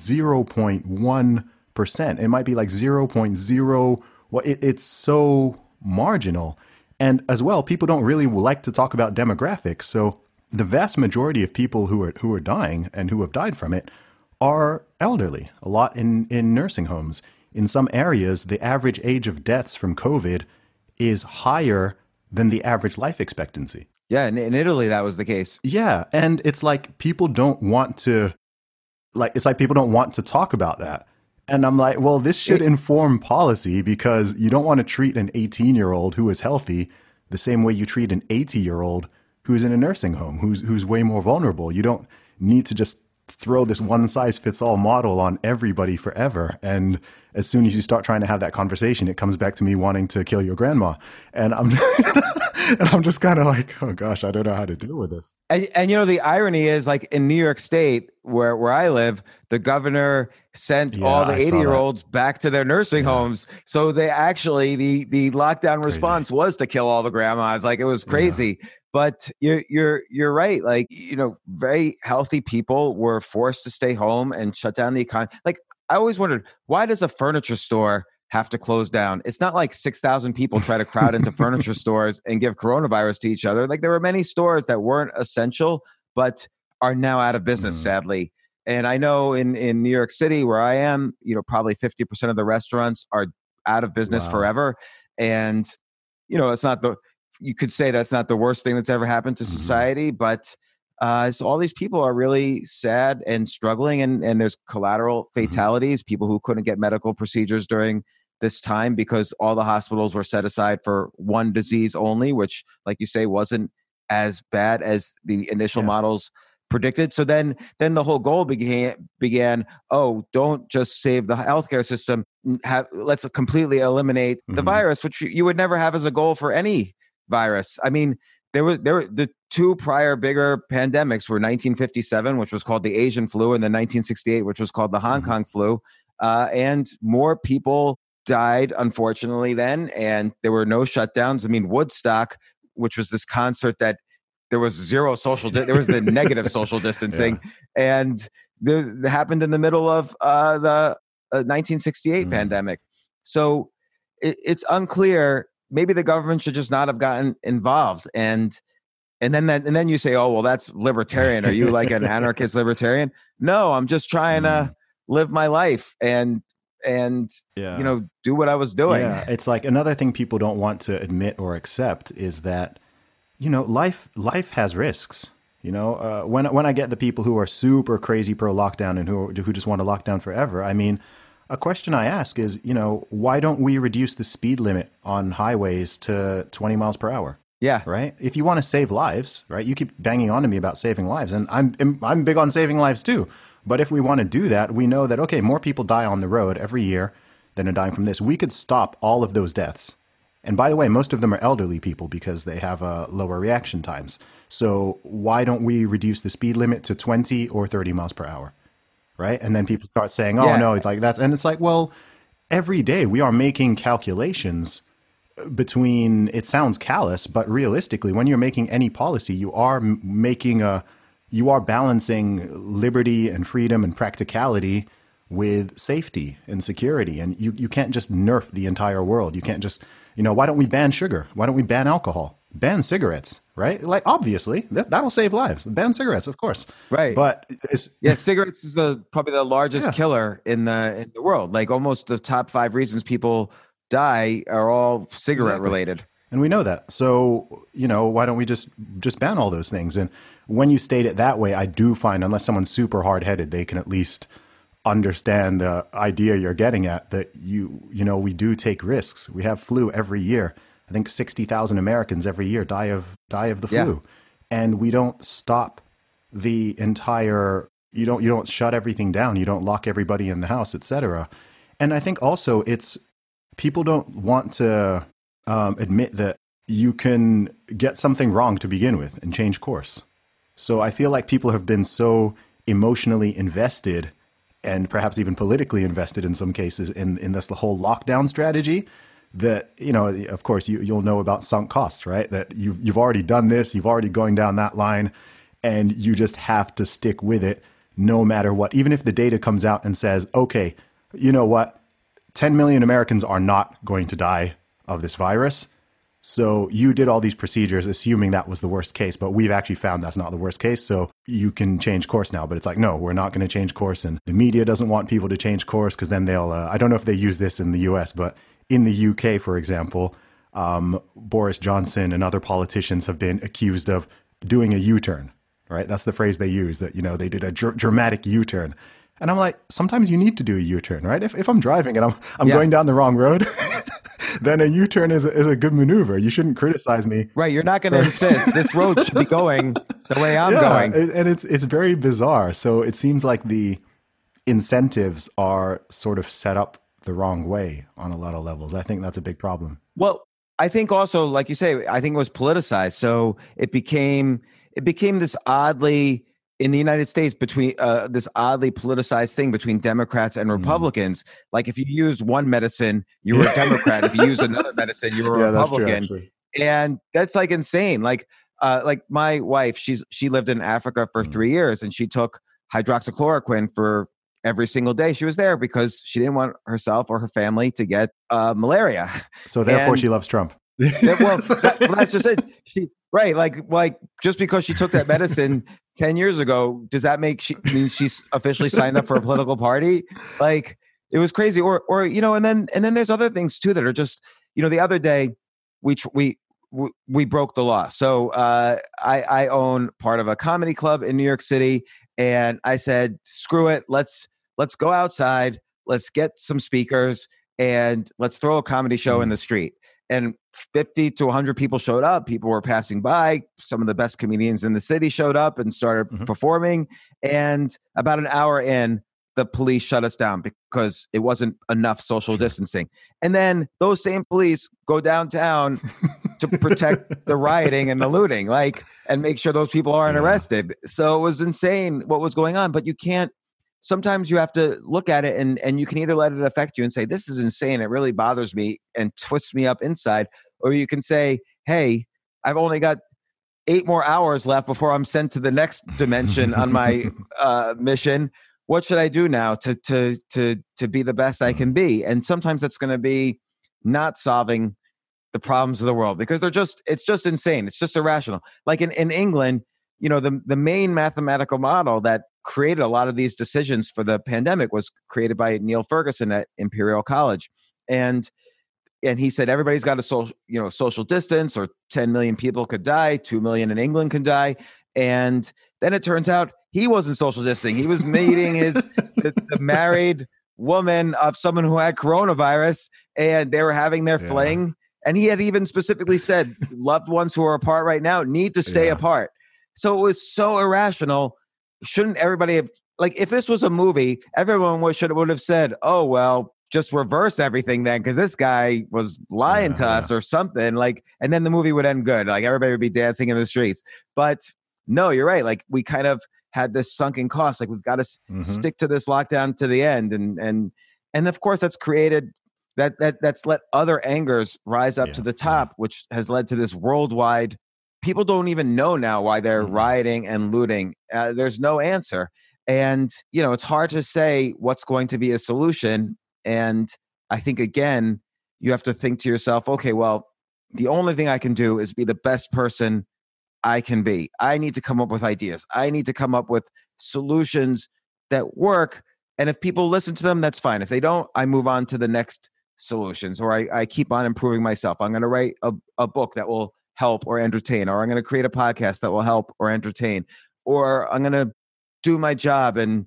0.1%. It might be like 0.0. It's so marginal. And as well, people don't really like to talk about demographics. So the vast majority of people who are dying and who have died from it are elderly, a lot in nursing homes. In some areas, the average age of deaths from COVID is higher than the average life expectancy. Yeah, in Italy, that was the case. Yeah, and it's like people don't want to talk about that. And I'm like, well, this should inform policy, because you don't want to treat an 18-year-old who is healthy the same way you treat an 80-year-old who's in a nursing home, who's way more vulnerable. You don't need to just throw this one-size-fits-all model on everybody forever. And as soon as you start trying to have that conversation, it comes back to me wanting to kill your grandma. And I'm just kind of like, oh gosh, I don't know how to deal with this. And the irony is, like, in New York State, where I live, the governor sent all the 80-year-olds back to their nursing homes. So they actually, the lockdown response was to kill all the grandmas. Like, it was crazy. Yeah. But you're right. Like, very healthy people were forced to stay home and shut down the economy. Like, I always wondered, why does a furniture store have to close down. It's not like 6,000 people try to crowd into furniture stores and give coronavirus to each other. Like there were many stores that weren't essential, but are now out of business, sadly. And I know in New York City, where I am, probably 50% of the restaurants are out of business forever. And, it's not you could say that's not the worst thing that's ever happened to society, but so all these people are really sad and struggling, and there's collateral fatalities, people who couldn't get medical procedures during this time because all the hospitals were set aside for one disease only, which, like you say, wasn't as bad as the initial models predicted. So then the whole goal began, oh, don't just save the healthcare system, let's completely eliminate the virus, which you would never have as a goal for any virus. I mean, there were the two prior bigger pandemics were 1957, which was called the Asian flu, and then 1968, which was called the Hong Kong flu. And more people died, unfortunately, then, and there were no shutdowns. I mean, Woodstock, which was this concert that there was zero there was the negative social distancing, and that happened in the middle of the 1968 pandemic. So it's unclear. Maybe the government should just not have gotten involved. And then you say, oh, well, that's libertarian. Are you like an anarchist libertarian? No, I'm just trying to live my life and do what I was doing. Yeah, it's like another thing people don't want to admit or accept is that, life has risks. When I get the people who are super crazy pro lockdown and who just want to lock down forever, I mean, a question I ask is, why don't we reduce the speed limit on highways to 20 miles per hour? Yeah. Right. If you want to save lives, right? You keep banging on to me about saving lives, and I'm big on saving lives too. But if we want to do that, we know that, okay, more people die on the road every year than are dying from this. We could stop all of those deaths. And by the way, most of them are elderly people because they have lower reaction times. So why don't we reduce the speed limit to 20 or 30 miles per hour? Right. And then people start saying, oh, no, it's like that. And it's like, well, every day we are making calculations between, it sounds callous, but realistically, when you're making any policy, you are balancing liberty and freedom and practicality with safety and security. And you can't just nerf the entire world. You can't just, why don't we ban sugar? Why don't we ban alcohol? Ban cigarettes, right? Like, obviously, that'll save lives. Ban cigarettes, of course. Right. But cigarettes is probably the largest killer in the world. Like almost the top 5 reasons people die are all cigarette related. And we know that. So, why don't we just ban all those things? And when you state it that way, I do find, unless someone's super hard-headed, they can at least understand the idea you're getting at, that we do take risks. We have flu every year. I think 60,000 Americans every year die of the flu, and we don't stop the entire. You don't shut everything down. You don't lock everybody in the house, etc. And I think also people don't want to admit that you can get something wrong to begin with and change course. So I feel like people have been so emotionally invested and perhaps even politically invested in some cases in this the whole lockdown strategy that, of course, you'll know about sunk costs, right? That you've already done this, you've already going down that line, and you just have to stick with it no matter what. Even if the data comes out and says, okay, you know what? 10 million Americans are not going to die of this virus. So you did all these procedures assuming that was the worst case, but we've actually found that's not the worst case. So you can change course now. But it's like, no, we're not going to change course. And the media doesn't want people to change course because then they'll, I don't know if they use this in the US, but in the UK, for example, Boris Johnson and other politicians have been accused of doing a U-turn, right? That's the phrase they use, that, they did a dramatic U-turn. And I'm like, sometimes you need to do a U-turn, right? If I'm driving and I'm going down the wrong road, then a U-turn is a good maneuver. You shouldn't criticize me. Right. You're not going to insist this road should be going the way I'm going. And it's very bizarre. So it seems like the incentives are sort of set up the wrong way on a lot of levels. I think that's a big problem. Well, I think also, like you say, I think it was politicized. So it became this oddly, in the United States, between this oddly politicized thing between Democrats and Republicans. Like if you use one medicine, you were a Democrat. If you use another medicine, you were a Republican. That's true, and that's like insane. Like my wife, she lived in Africa for 3 years, and she took hydroxychloroquine for every single day she was there because she didn't want herself or her family to get malaria. So therefore, she loves Trump. Well, that's just it. Right. Like just because she took that medicine 10 years ago, does that mean she's officially signed up for a political party? Like, it was crazy. Or, and then there's other things too that are just, the other day we broke the law. So I own part of a comedy club in New York City. And I said, screw it. Let's go outside. Let's get some speakers and let's throw a comedy show in the street. And 50 to 100 people showed up. People were passing by. Some of the best comedians in the city showed up and started performing. And about an hour in, the police shut us down because it wasn't enough social distancing. And then those same police go downtown to protect the rioting and the looting, and make sure those people aren't arrested. So it was insane what was going on. But you can't. Sometimes you have to look at it and you can either let it affect you and say, this is insane. It really bothers me and twists me up inside. Or you can say, hey, I've only got 8 more hours left before I'm sent to the next dimension on my mission. What should I do now to be the best I can be? And sometimes that's going to be not solving the problems of the world because it's just insane. It's just irrational. Like in England, the main mathematical model that created a lot of these decisions for the pandemic was created by Neil Ferguson at Imperial College. And he said, everybody's got a social distance, or 10 million people could die, 2 million in England can die. And then it turns out he wasn't social distancing. He was meeting the married woman of someone who had coronavirus, and they were having their fling. And he had even specifically said, loved ones who are apart right now need to stay apart. So it was so irrational. Shouldn't everybody have, if this was a movie, everyone would have said, oh, well, just reverse everything then, because this guy was lying to us or something. And then the movie would end good. Everybody would be dancing in the streets. But no, you're right. We kind of had this sunken cost. We've got to stick to this lockdown to the end. And of course, that's created that's let other angers rise up to the top, which has led to this worldwide. People don't even know now why they're rioting and looting. There's no answer. And, it's hard to say what's going to be a solution. And I think, again, you have to think to yourself, okay, well, the only thing I can do is be the best person I can be. I need to come up with ideas. I need to come up with solutions that work. And if people listen to them, that's fine. If they don't, I move on to the next solutions, or I keep on improving myself. I'm going to write a book that will help or entertain, or I'm going to create a podcast that will help or entertain, or I'm going to do my job and,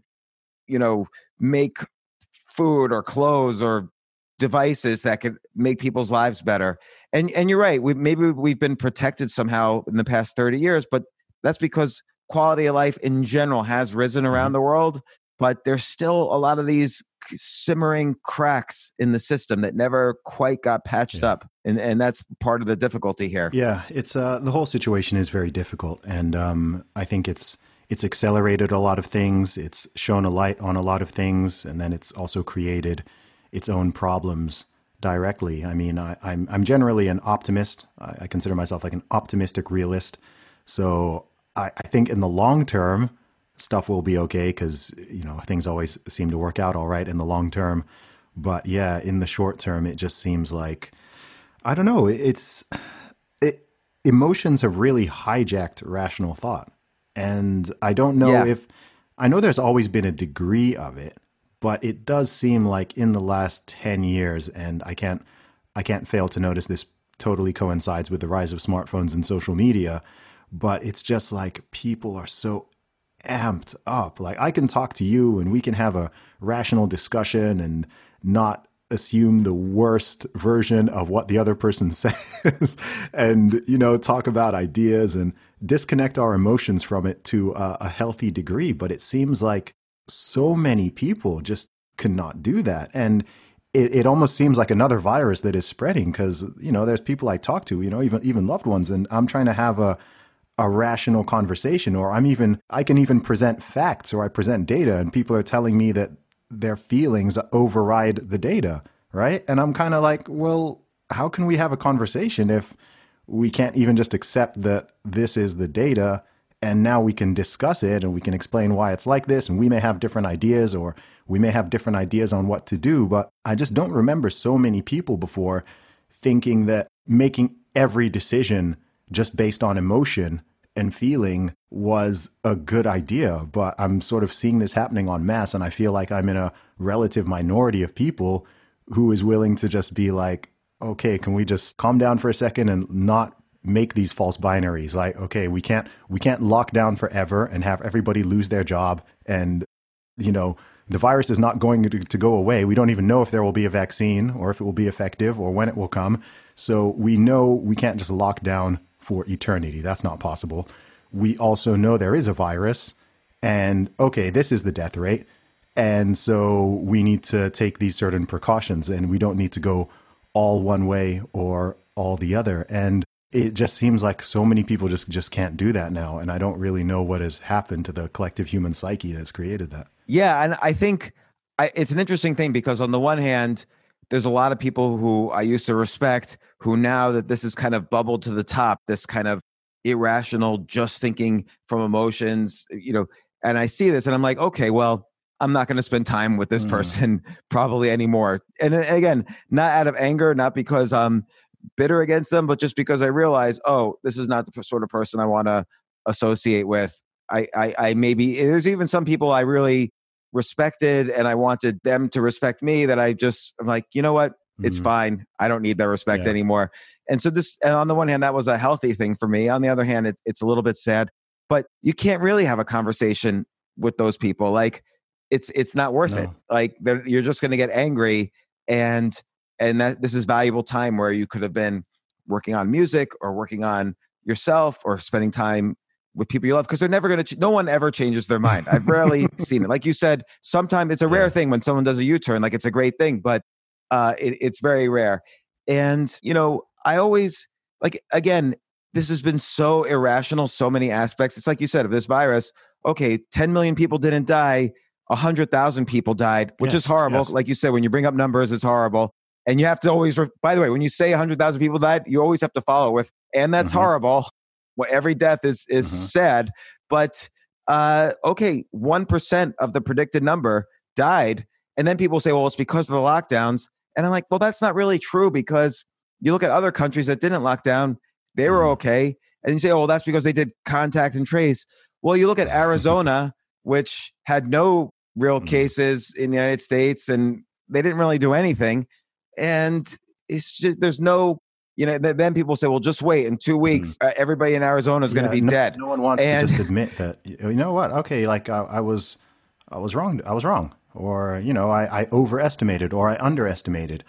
make food or clothes or devices that could make people's lives better. And you're right. Maybe we've been protected somehow in the past 30 years, but that's because quality of life in general has risen around the world. But there's still a lot of these simmering cracks in the system that never quite got patched up. And that's part of the difficulty here. Yeah, it's the whole situation is very difficult. And I think it's accelerated a lot of things. It's shown a light on a lot of things. And then it's also created its own problems directly. I mean, I'm generally an optimist. I consider myself like an optimistic realist. So I think in the long term, stuff will be okay because, things always seem to work out all right in the long term. But yeah, in the short term, it just seems like, I don't know, emotions have really hijacked rational thought. And I don't know I know there's always been a degree of it, but it does seem like in the last 10 years, and I can't fail to notice this totally coincides with the rise of smartphones and social media, but it's just like people are so amped up. I can talk to you and we can have a rational discussion and not assume the worst version of what the other person says and, talk about ideas and disconnect our emotions from it to a healthy degree. But it seems like so many people just cannot do that. And it almost seems like another virus that is spreading because, there's people I talk to, even loved ones, and I'm trying to have a rational conversation, or I can even present facts, or I present data, and people are telling me that their feelings override the data, right? And I'm kind of like, well, how can we have a conversation if we can't even just accept that this is the data And now we can discuss it and we can explain why it's like this. And we may have different ideas, or we may have different ideas on what to do. But I just don't remember so many people before thinking that making every decision just based on emotion and feeling was a good idea. But I'm sort of seeing this happening en masse. And I feel like I'm in a relative minority of people who is willing to just be like, okay, can we just calm down for a second and not make these false binaries? Like, okay, we can't lock down forever and have everybody lose their job. And, you know, the virus is not going to go away. We don't even know if there will be a vaccine or if it will be effective or when it will come. So we know we can't just lock down for eternity. That's not possible. We also know there is a virus, and okay, this is the death rate. And so we need to take these certain precautions, and we don't need to go all one way or all the other. And it just seems like so many people just can't do that now. And I don't really know what has happened to the collective human psyche that's created that. Yeah. And I think it's an interesting thing, because on the one hand, there's a lot of people who I used to respect who, now that this is kind of bubbled to the top, this kind of irrational, just thinking from emotions, you know, and I see this and I'm like, okay, well, I'm not going to spend time with this person probably anymore. And again, not out of anger, not because I'm bitter against them, but just because I realize, oh, this is not the sort of person I want to associate with. I maybe, there's even some people I really respected and I wanted them to respect me that I'm like, you know what? It's fine. I don't need their respect anymore. And so and on the one hand, that was a healthy thing for me. On the other hand, it's a little bit sad, but you can't really have a conversation with those people. Like, it's not worth it. Like, you're just going to get angry, and that this is valuable time where you could have been working on music or working on yourself or spending time with people you love, because they're never going to, no one ever changes their mind. I've rarely seen it. Like you said, sometimes it's a rare thing when someone does a U-turn, like it's a great thing, but it's very rare. And, you know, I always, like, again, this has been so irrational, so many aspects. It's like you said, of this virus, okay, 10 million people didn't die, 100,000 people died, which is horrible. Yes. Like you said, when you bring up numbers, it's horrible. And you have to always, by the way, when you say 100,000 people died, you always have to follow with, and that's horrible. Well, every death is sad, but okay, 1% of the predicted number died. And then people say, well, it's because of the lockdowns. And I'm like, well, that's not really true, because you look at other countries that didn't lock down, they were okay. And you say, oh, well, that's because they did contact and trace. Well, you look at Arizona, which had no real cases in the United States, and they didn't really do anything. And it's just, there's no, you know, then people say, well, just wait, in 2 weeks, everybody in Arizona is going to be dead. No one wants to just admit that, you know what? Okay. Like I was wrong. I was wrong. Or, you know, I overestimated or I underestimated.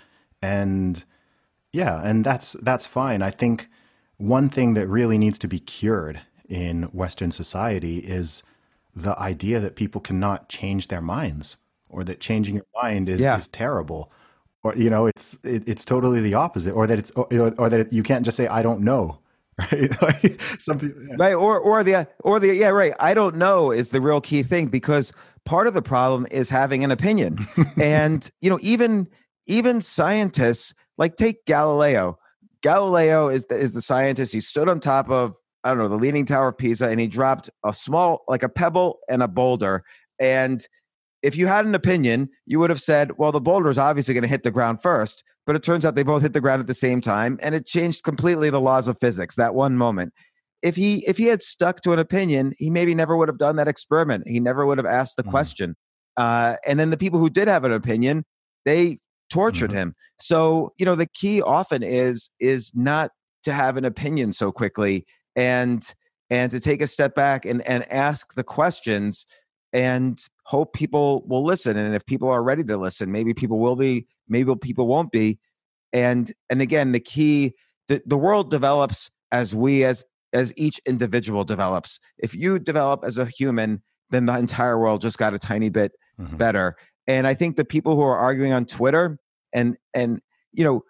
And yeah, and that's fine. I think one thing that really needs to be cured in Western society is the idea that people cannot change their minds, or that changing your mind is terrible. Or, you know, it's totally the opposite, or that that you can't just say, I don't know. Right. Like some people, right. Or right. I don't know is the real key thing, because part of the problem is having an opinion. And, you know, even scientists, like take Galileo. Galileo is the scientist. He stood on top of, I don't know, the Leaning Tower of Pisa, and he dropped a small, like a pebble and a boulder. And if you had an opinion, you would have said, well, the boulder is obviously going to hit the ground first, but it turns out they both hit the ground at the same time, and it changed completely the laws of physics that one moment. If he had stuck to an opinion, he maybe never would have done that experiment. He never would have asked the question. And then the people who did have an opinion, they tortured him. So, you know, the key often is not to have an opinion so quickly, and to take a step back and ask the questions, and hope people will listen. And if people are ready to listen, maybe people will be, maybe people won't be. And again, the key, the world develops as each individual develops. If you develop as a human, then the entire world just got a tiny bit better. And I think the people who are arguing on Twitter, and you know,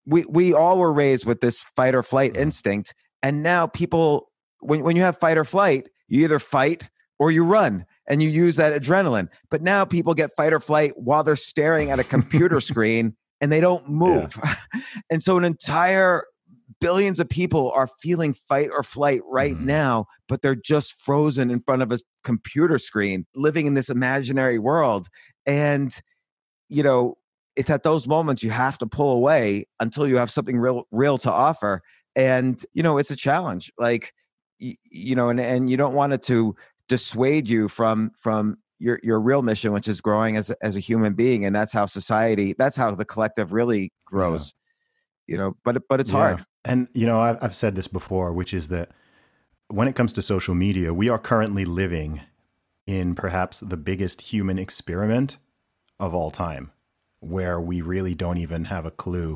we all were raised with this fight or flight instinct. And now people, when you have fight or flight, you either fight or you run, and you use that adrenaline. But now people get fight or flight while they're staring at a computer screen and they don't move. And so an entire billions of people are feeling fight or flight right now, but they're just frozen in front of a computer screen, living in this imaginary world. And, it's at those moments you have to pull away until you have something real to offer. And, it's a challenge. Like, and you don't want it to dissuade you from your real mission, which is growing as a human being. And that's how the collective really grows, but it's hard. And, I've said this before, which is that when it comes to social media, we are currently living in perhaps the biggest human experiment of all time, where we really don't even have a clue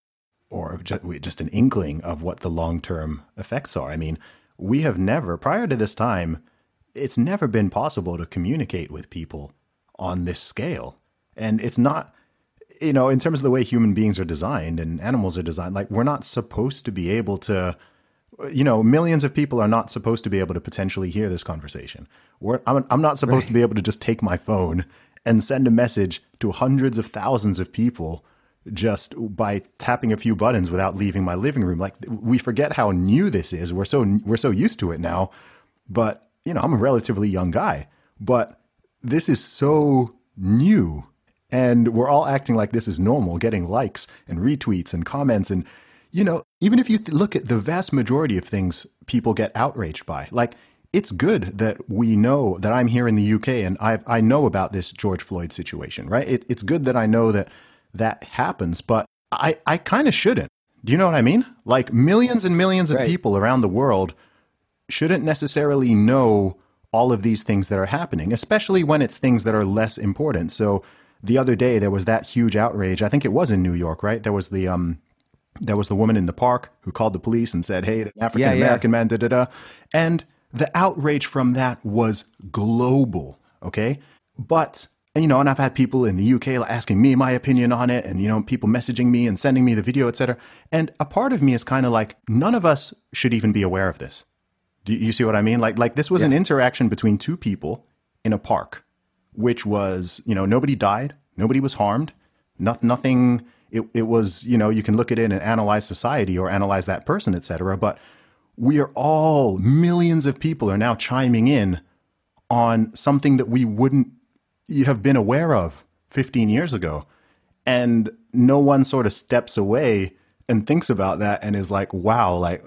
or just an inkling of what the long-term effects are. I mean, we have never, prior to this time, it's never been possible to communicate with people on this scale. And it's not, in terms of the way human beings are designed and animals are designed, like we're not supposed to be able to, millions of people are not supposed to be able to potentially hear this conversation. I'm not supposed to be able to just take my phone and send a message to hundreds of thousands of people just by tapping a few buttons without leaving my living room. Like, we forget how new this is. We're so used to it now. But, I'm a relatively young guy, but this is so new. And we're all acting like this is normal, getting likes and retweets and comments. And, even if you look at the vast majority of things people get outraged by, like, it's good that we know that I'm here in the UK and I know about this George Floyd situation, right? It's good that I know that happens, but I kind of shouldn't. Do you know what I mean? Like, millions and millions of people around the world shouldn't necessarily know all of these things that are happening, especially when it's things that are less important. So the other day there was that huge outrage. I think it was in New York, right? There was the woman in the park who called the police and said, "Hey, the African American man, da da da," and the outrage from that was global. Okay, but. And, and I've had people in the UK asking me my opinion on it and, people messaging me and sending me the video, etc. And a part of me is kind of like, none of us should even be aware of this. Do you see what I mean? Like this was an interaction between two people in a park, which was, nobody died. Nobody was harmed. Nothing. It was, you can look at it and analyze society or analyze that person, etc. But we are all, millions of people are now chiming in on something that we wouldn't have been aware of 15 years ago. And no one sort of steps away and thinks about that and is like, wow, like,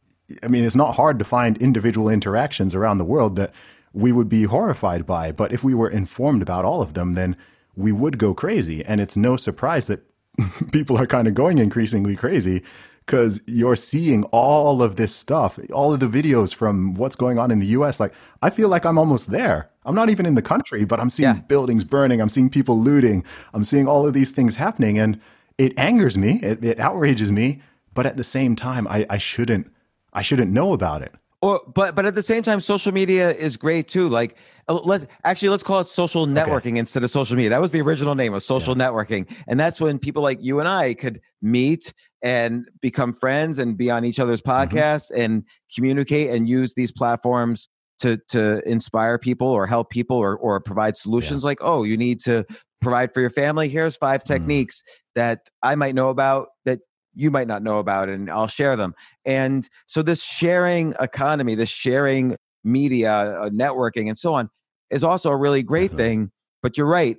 I mean, it's not hard to find individual interactions around the world that we would be horrified by. But if we were informed about all of them, then we would go crazy. And it's no surprise that people are kind of going increasingly crazy because you're seeing all of this stuff, all of the videos from what's going on in the US. Like, I feel like I'm almost there. I'm not even in the country, but I'm seeing buildings burning. I'm seeing people looting. I'm seeing all of these things happening. And it angers me. It outrages me. But at the same time, I shouldn't know about it. But at the same time, social media is great too. Like, let's call it social networking instead of social media. That was the original name of social networking. And that's when people like you and I could meet and become friends and be on each other's podcasts and communicate and use these platforms to inspire people or help people or provide solutions like, oh, you need to provide for your family. Here's 5 techniques that I might know about that you might not know about, and I'll share them. And so this sharing economy, this sharing media, networking, and so on is also a really great thing. But you're right.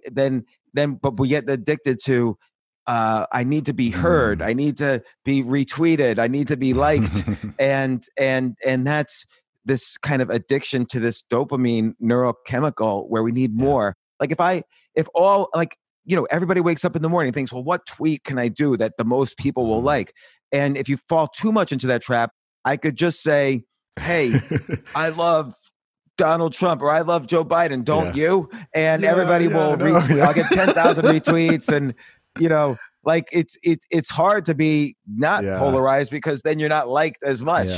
But we get addicted to, I need to be heard. I need to be retweeted. I need to be liked. and that's this kind of addiction to this dopamine neurochemical where we need more. Like everybody wakes up in the morning and thinks, well, what tweet can I do that the most people will like? And if you fall too much into that trap, I could just say, hey, I love Donald Trump or I love Joe Biden. Don't you? And everybody will retweet. I'll get 10,000 retweets. And, like it's hard to be not polarized because then you're not liked as much.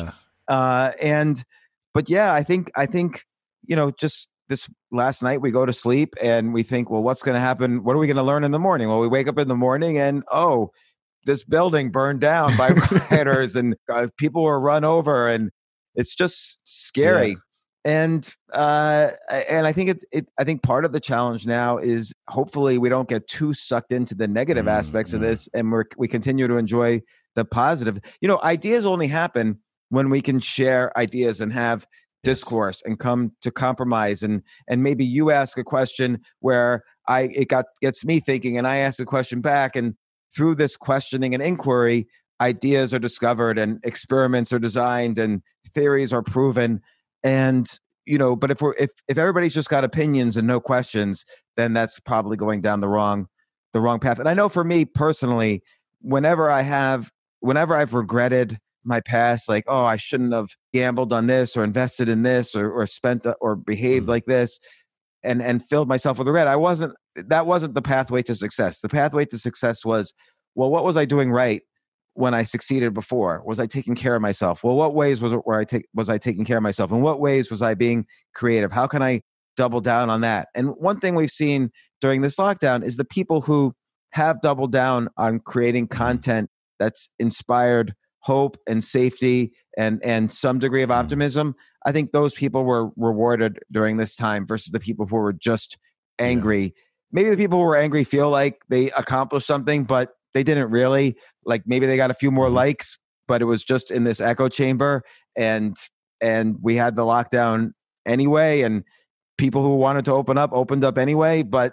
But I think, just this last night we go to sleep and we think, well, what's going to happen? What are we going to learn in the morning? Well, we wake up in the morning and, this building burned down by rioters and people were run over, and it's just scary. And I think I think part of the challenge now is hopefully we don't get too sucked into the negative aspects of this, and we continue to enjoy the positive. Ideas only happen when we can share ideas and have discourse and come to compromise. And maybe you ask a question where gets me thinking, and I ask a question back. And through this questioning and inquiry, ideas are discovered and experiments are designed and theories are proven. And, but if everybody's just got opinions and no questions, then that's probably going down the wrong path. And I know for me personally, whenever I've regretted my past, like, oh, I shouldn't have gambled on this or invested in this or spent or behaved like this and filled myself with regret. That wasn't the pathway to success. The pathway to success was, well, what was I doing right when I succeeded before? Was I taking care of myself? Well, what ways was I taking care of myself? In what ways was I being creative? How can I double down on that? And one thing we've seen during this lockdown is the people who have doubled down on creating content that's inspired hope and safety and some degree of optimism. I think those people were rewarded during this time versus the people who were just angry. Yeah. Maybe the people who were angry feel like they accomplished something, but they didn't really. Like maybe they got a few more likes, but it was just in this echo chamber, and we had the lockdown anyway, and people who wanted to opened up anyway. But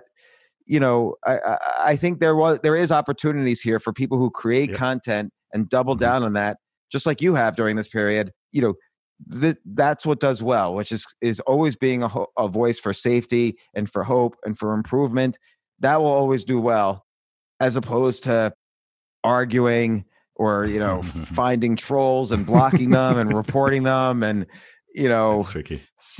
I think there is opportunities here for people who create content and double down on that, just like you have during this period. That's what does well, which is always being a voice for safety and for hope and for improvement. That will always do well, as opposed to arguing or finding trolls and blocking them and reporting them. And it's tricky.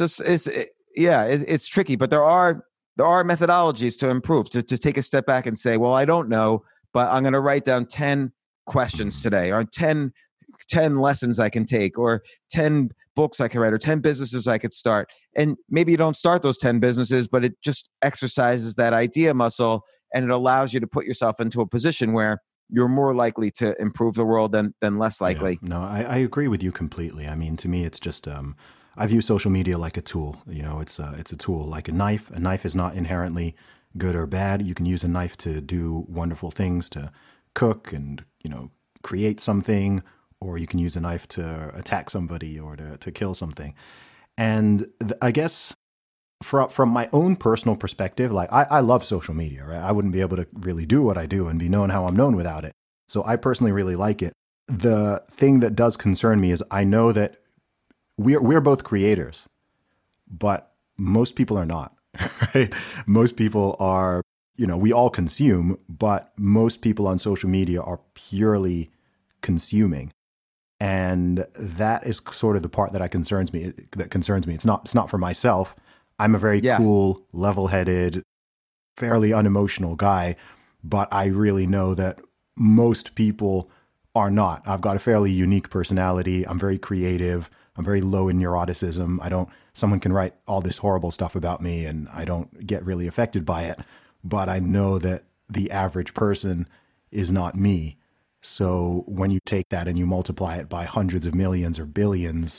It's tricky, but there are methodologies to improve, to take a step back and say, well, I don't know, but I'm going to write down 10 questions today, or 10 lessons I can take, or 10 books I can write, or 10 businesses I could start. And maybe you don't start those 10 businesses, but it just exercises that idea muscle, and it allows you to put yourself into a position where you're more likely to improve the world than less likely. Yeah, no, I agree with you completely. I mean, to me, it's just, I view social media like a tool. It's a tool, like a knife. A knife is not inherently good or bad. You can use a knife to do wonderful things, to cook and, create something, or you can use a knife to attack somebody or to kill something. And I guess from my own personal perspective, like I love social media, right? I wouldn't be able to really do what I do and be known how I'm known without it. So I personally really like it. The thing that does concern me is I know that we're both creators, but most people are not, right? Most people are, we all consume, but most people on social media are purely consuming. And that is sort of the part that concerns me. It's not for myself. I'm a very cool, level-headed, fairly unemotional guy, but I really know that most people are not. I've got a fairly unique personality. I'm very creative. I'm very low in neuroticism. Someone can write all this horrible stuff about me and I don't get really affected by it, but I know that the average person is not me. So when you take that and you multiply it by hundreds of millions or billions,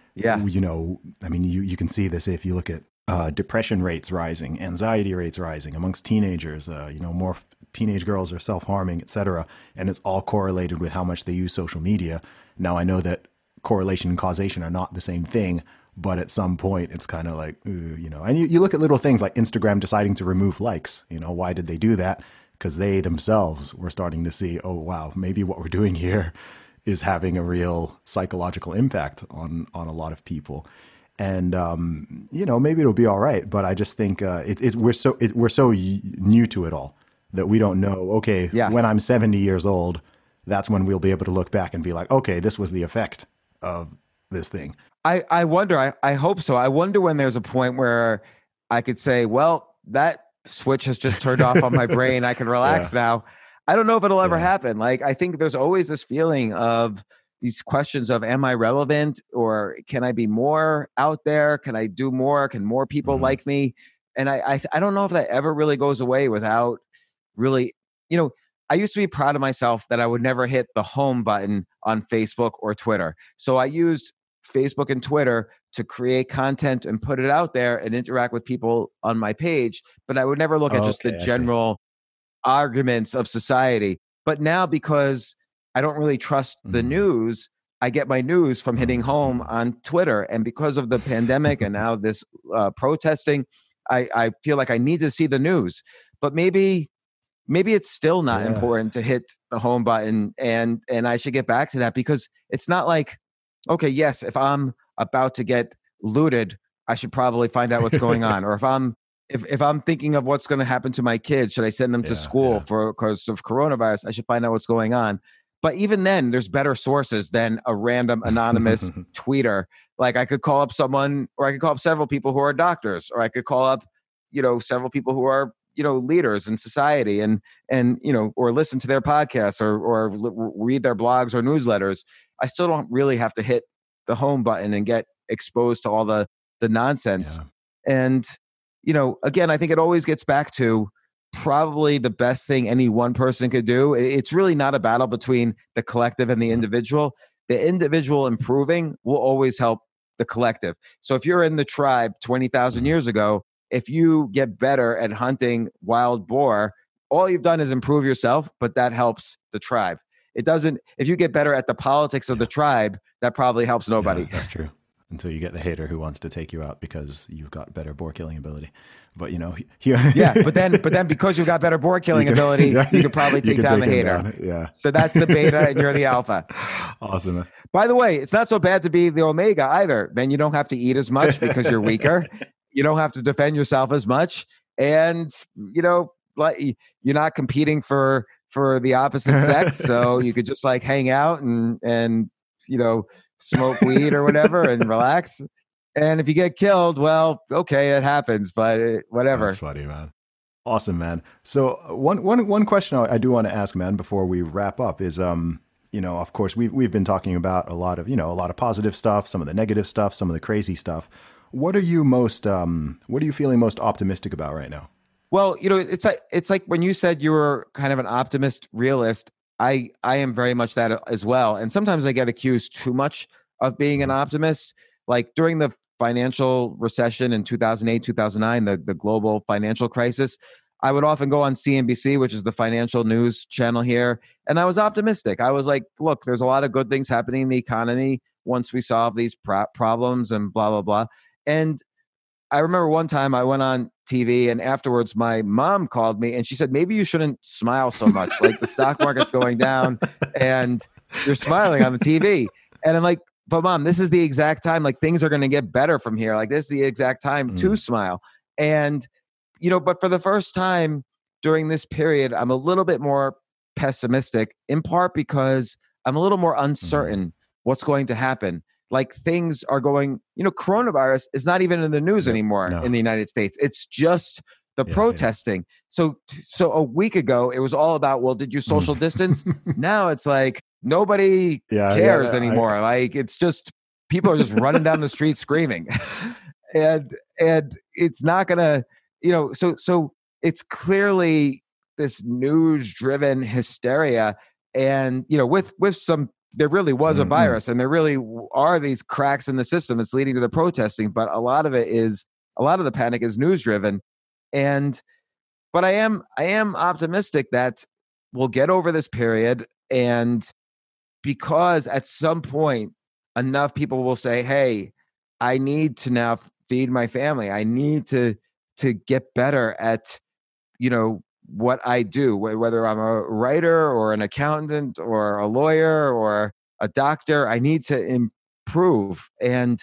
you can see this if you look at depression rates rising, anxiety rates rising amongst teenagers, more teenage girls are self-harming, etc. And it's all correlated with how much they use social media. Now, I know that correlation and causation are not the same thing, but at some point it's kind of like, and you look at little things like Instagram deciding to remove likes. Why did they do that? Because they themselves were starting to see, oh, wow, maybe what we're doing here is having a real psychological impact on a lot of people. And, maybe it'll be all right. But I just think we're so new to it all that we don't know, okay, when I'm 70 years old, that's when we'll be able to look back and be like, okay, this was the effect of this thing. I wonder, I hope so. I wonder when there's a point where I could say, well, that switch has just turned off on my brain. I can relax now. I don't know if it'll ever happen. Like, I think there's always this feeling of these questions of, am I relevant, or can I be more out there? Can I do more? Can more people like me? And I don't know if that ever really goes away without really, I used to be proud of myself that I would never hit the home button on Facebook or Twitter. So I used Facebook and Twitter to create content and put it out there and interact with people on my page. But I would never look at just the general arguments of society. But now, because I don't really trust the news. I get my news from hitting home on Twitter. And because of the pandemic and now this protesting, I feel like I need to see the news. But maybe it's still not important to hit the home button, and I should get back to that, because it's not like, okay, yes, if I'm about to get looted, I should probably find out what's going on. Or if I'm thinking of what's going to happen to my kids, should I send them to school because of coronavirus? I should find out what's going on. But even then, there's better sources than a random anonymous tweeter. Like, I could call up someone, or I could call up several people who are doctors, or I could call up, several people who are, leaders in society, and or listen to their podcasts, or read their blogs or newsletters. I still don't really have to hit the home button and get exposed to all the nonsense. And, again, I think it always gets back to probably the best thing any one person could do. It's really not a battle between the collective and the individual. The individual improving will always help the collective. So if you're in the tribe 20,000 years ago, if you get better at hunting wild boar, all you've done is improve yourself, but that helps the tribe. It doesn't, if you get better at the politics of the tribe, that probably helps nobody. Yeah, that's true. Until you get the hater who wants to take you out because you've got better boar killing ability. But but then because you've got better boar killing ability, you could probably take down the hater. Down. Yeah. So that's the beta and you're the alpha. Awesome. Man. By the way, it's not so bad to be the omega either. Then you don't have to eat as much because you're weaker. You don't have to defend yourself as much. And, like, you're not competing for the opposite sex. So you could just like hang out and smoke weed or whatever and relax. And if you get killed, well, okay, it happens, but whatever. That's funny, man. Awesome, man. So one question I do want to ask, man, before we wrap up is, of course, we've been talking about a lot of positive stuff, some of the negative stuff, some of the crazy stuff. What are you feeling most optimistic about right now? Well, it's like when you said you were kind of an optimist realist, I am very much that as well. And sometimes I get accused too much of being an optimist. Like during the financial recession in 2008, 2009, the global financial crisis, I would often go on CNBC, which is the financial news channel here. And I was optimistic. I was like, look, there's a lot of good things happening in the economy once we solve these problems and blah, blah, blah. And I remember one time I went on TV and afterwards my mom called me and she said, maybe you shouldn't smile so much. Like the stock market's going down and you're smiling on the TV. And I'm like, but Mom, this is the exact time, like things are going to get better from here. Like this is the exact time to smile. And, but for the first time during this period, I'm a little bit more pessimistic, in part because I'm a little more uncertain what's going to happen. Like things are going, coronavirus is not even in the news anymore in the United States. It's just the protesting. Yeah. So a week ago, it was all about, well, did you social distance? Now it's like nobody cares anymore. Like it's just, people are just running down the street screaming. and it's not gonna, so it's clearly this news driven hysteria. And, with some, there really was a virus and there really are these cracks in the system that's leading to the protesting. But a lot of the panic is news driven. But I am optimistic that we'll get over this period. And because at some point enough people will say, hey, I need to now feed my family. I need to get better at, what I do, whether I'm a writer or an accountant or a lawyer or a doctor, I need to improve. And,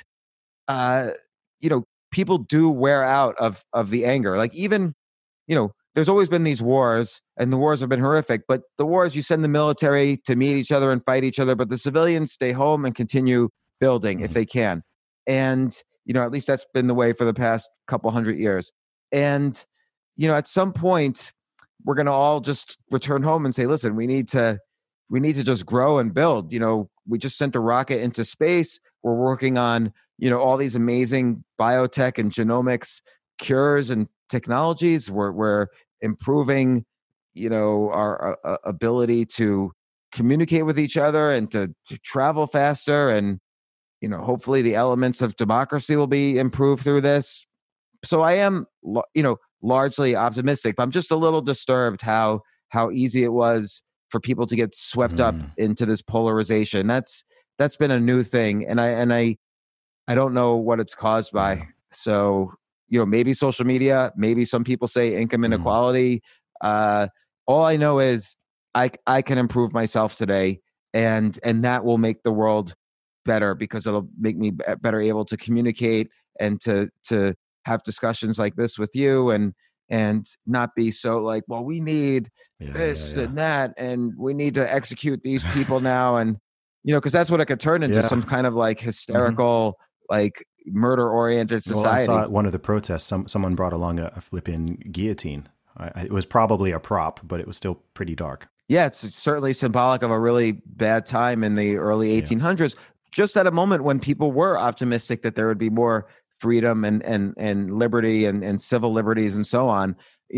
people do wear out of the anger. Like even, there's always been these wars and the wars have been horrific, but the wars, you send the military to meet each other and fight each other, but the civilians stay home and continue building if they can. And, at least that's been the way for the past couple hundred years. And, at some point, we're going to all just return home and say, listen, we need to just grow and build. We just sent a rocket into space. We're working on, all these amazing biotech and genomics cures and technologies. We're improving, our ability to communicate with each other and to travel faster. And, hopefully the elements of democracy will be improved through this. So I am, largely optimistic, but I'm just a little disturbed how easy it was for people to get swept up into this polarization. That's been a new thing. And I don't know what it's caused by. Yeah. So, maybe social media, maybe some people say income inequality. All I know is I can improve myself today, and that will make the world better, because it'll make me better able to communicate and to have discussions like this with you, and not be so like, well, we need this and that, and we need to execute these people now. And, because that's what it could turn into, some kind of like hysterical, like murder-oriented society. Well, I saw at one of the protests, someone brought along a flipping guillotine. It was probably a prop, but it was still pretty dark. Yeah, it's certainly symbolic of a really bad time in the early 1800s, just at a moment when people were optimistic that there would be more freedom and liberty and civil liberties and so on.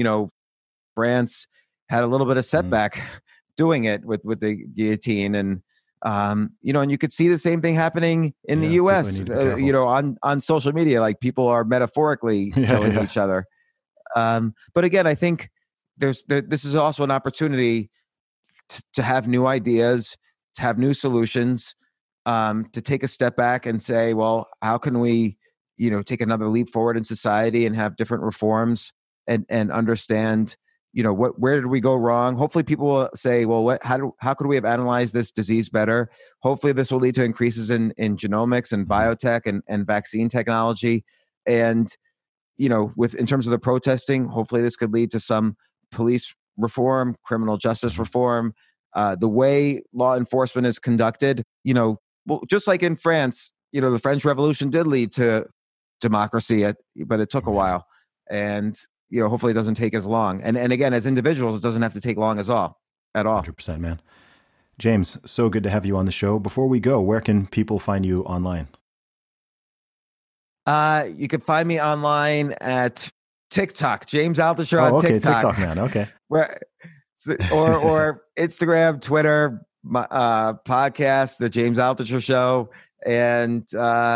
France had a little bit of setback doing it with the guillotine, and and you could see the same thing happening in the U.S. On social media, like people are metaphorically killing each other. But again, I think this is also an opportunity to have new ideas, to have new solutions, to take a step back and say, well, how can we, take another leap forward in society and have different reforms and understand, where did we go wrong? Hopefully people will say, well, how could we have analyzed this disease better? Hopefully this will lead to increases in genomics and biotech and vaccine technology. And, in terms of the protesting, hopefully this could lead to some police reform, criminal justice reform, the way law enforcement is conducted, just like in France, the French Revolution did lead to democracy, but it took a while. And, hopefully it doesn't take as long. And again, as individuals, it doesn't have to take long at all. 100%, man. James, so good to have you on the show. Before we go, where can people find you online? You can find me online at TikTok, James Altucher on TikTok, man. Okay. or Instagram, Twitter, my podcast, The James Altucher Show, and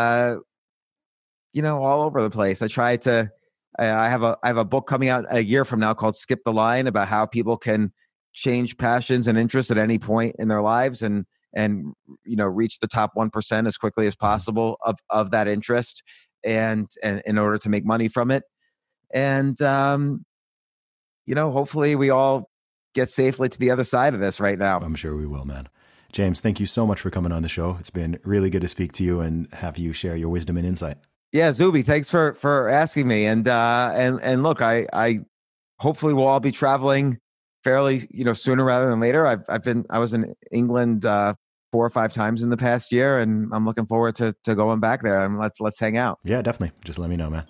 all over the place. I have a book coming out a year from now called Skip the Line, about how people can change passions and interests at any point in their lives and reach the top 1% as quickly as possible of that interest, and in order to make money from it. And hopefully we all get safely to the other side of this right now. I'm sure we will, man. James, thank you so much for coming on the show. It's been really good to speak to you and have you share your wisdom and insight. Yeah, Zuby, thanks for asking me. And look, I hopefully will all be traveling fairly, sooner rather than later. I was in England 4 or 5 times in the past year, and I'm looking forward to going back there, and let's hang out. Yeah, definitely. Just let me know, man.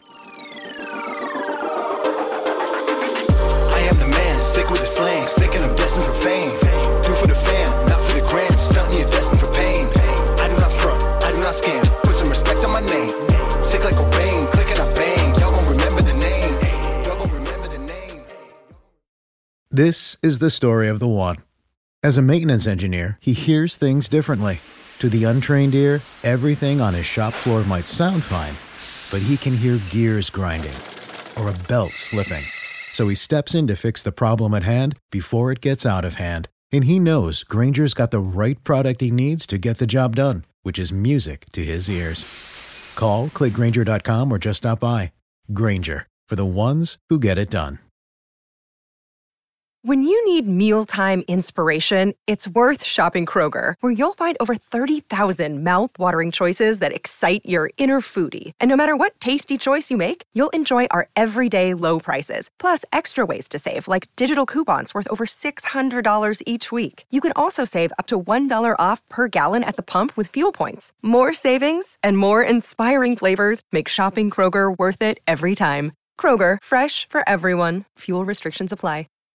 I am the man, sick with the slang, sick and I'm destined for fame. Do for the fam, not for the gram, stunting, you're destined for pain. I do not front, I do not scam, put some respect on my name. Sick like Cobain, click and I bang, y'all gon' remember the name. Y'all gon' remember the name. This is the story of the one. As a maintenance engineer, he hears things differently. To the untrained ear, everything on his shop floor might sound fine, but he can hear gears grinding or a belt slipping. So he steps in to fix the problem at hand before it gets out of hand. And he knows Grainger's got the right product he needs to get the job done, which is music to his ears. Call, click Grainger.com, or just stop by. Grainger, for the ones who get it done. When you need mealtime inspiration, it's worth shopping Kroger, where you'll find over 30,000 mouth-watering choices that excite your inner foodie. And no matter what tasty choice you make, you'll enjoy our everyday low prices, plus extra ways to save, like digital coupons worth over $600 each week. You can also save up to $1 off per gallon at the pump with fuel points. More savings and more inspiring flavors make shopping Kroger worth it every time. Kroger, fresh for everyone. Fuel restrictions apply.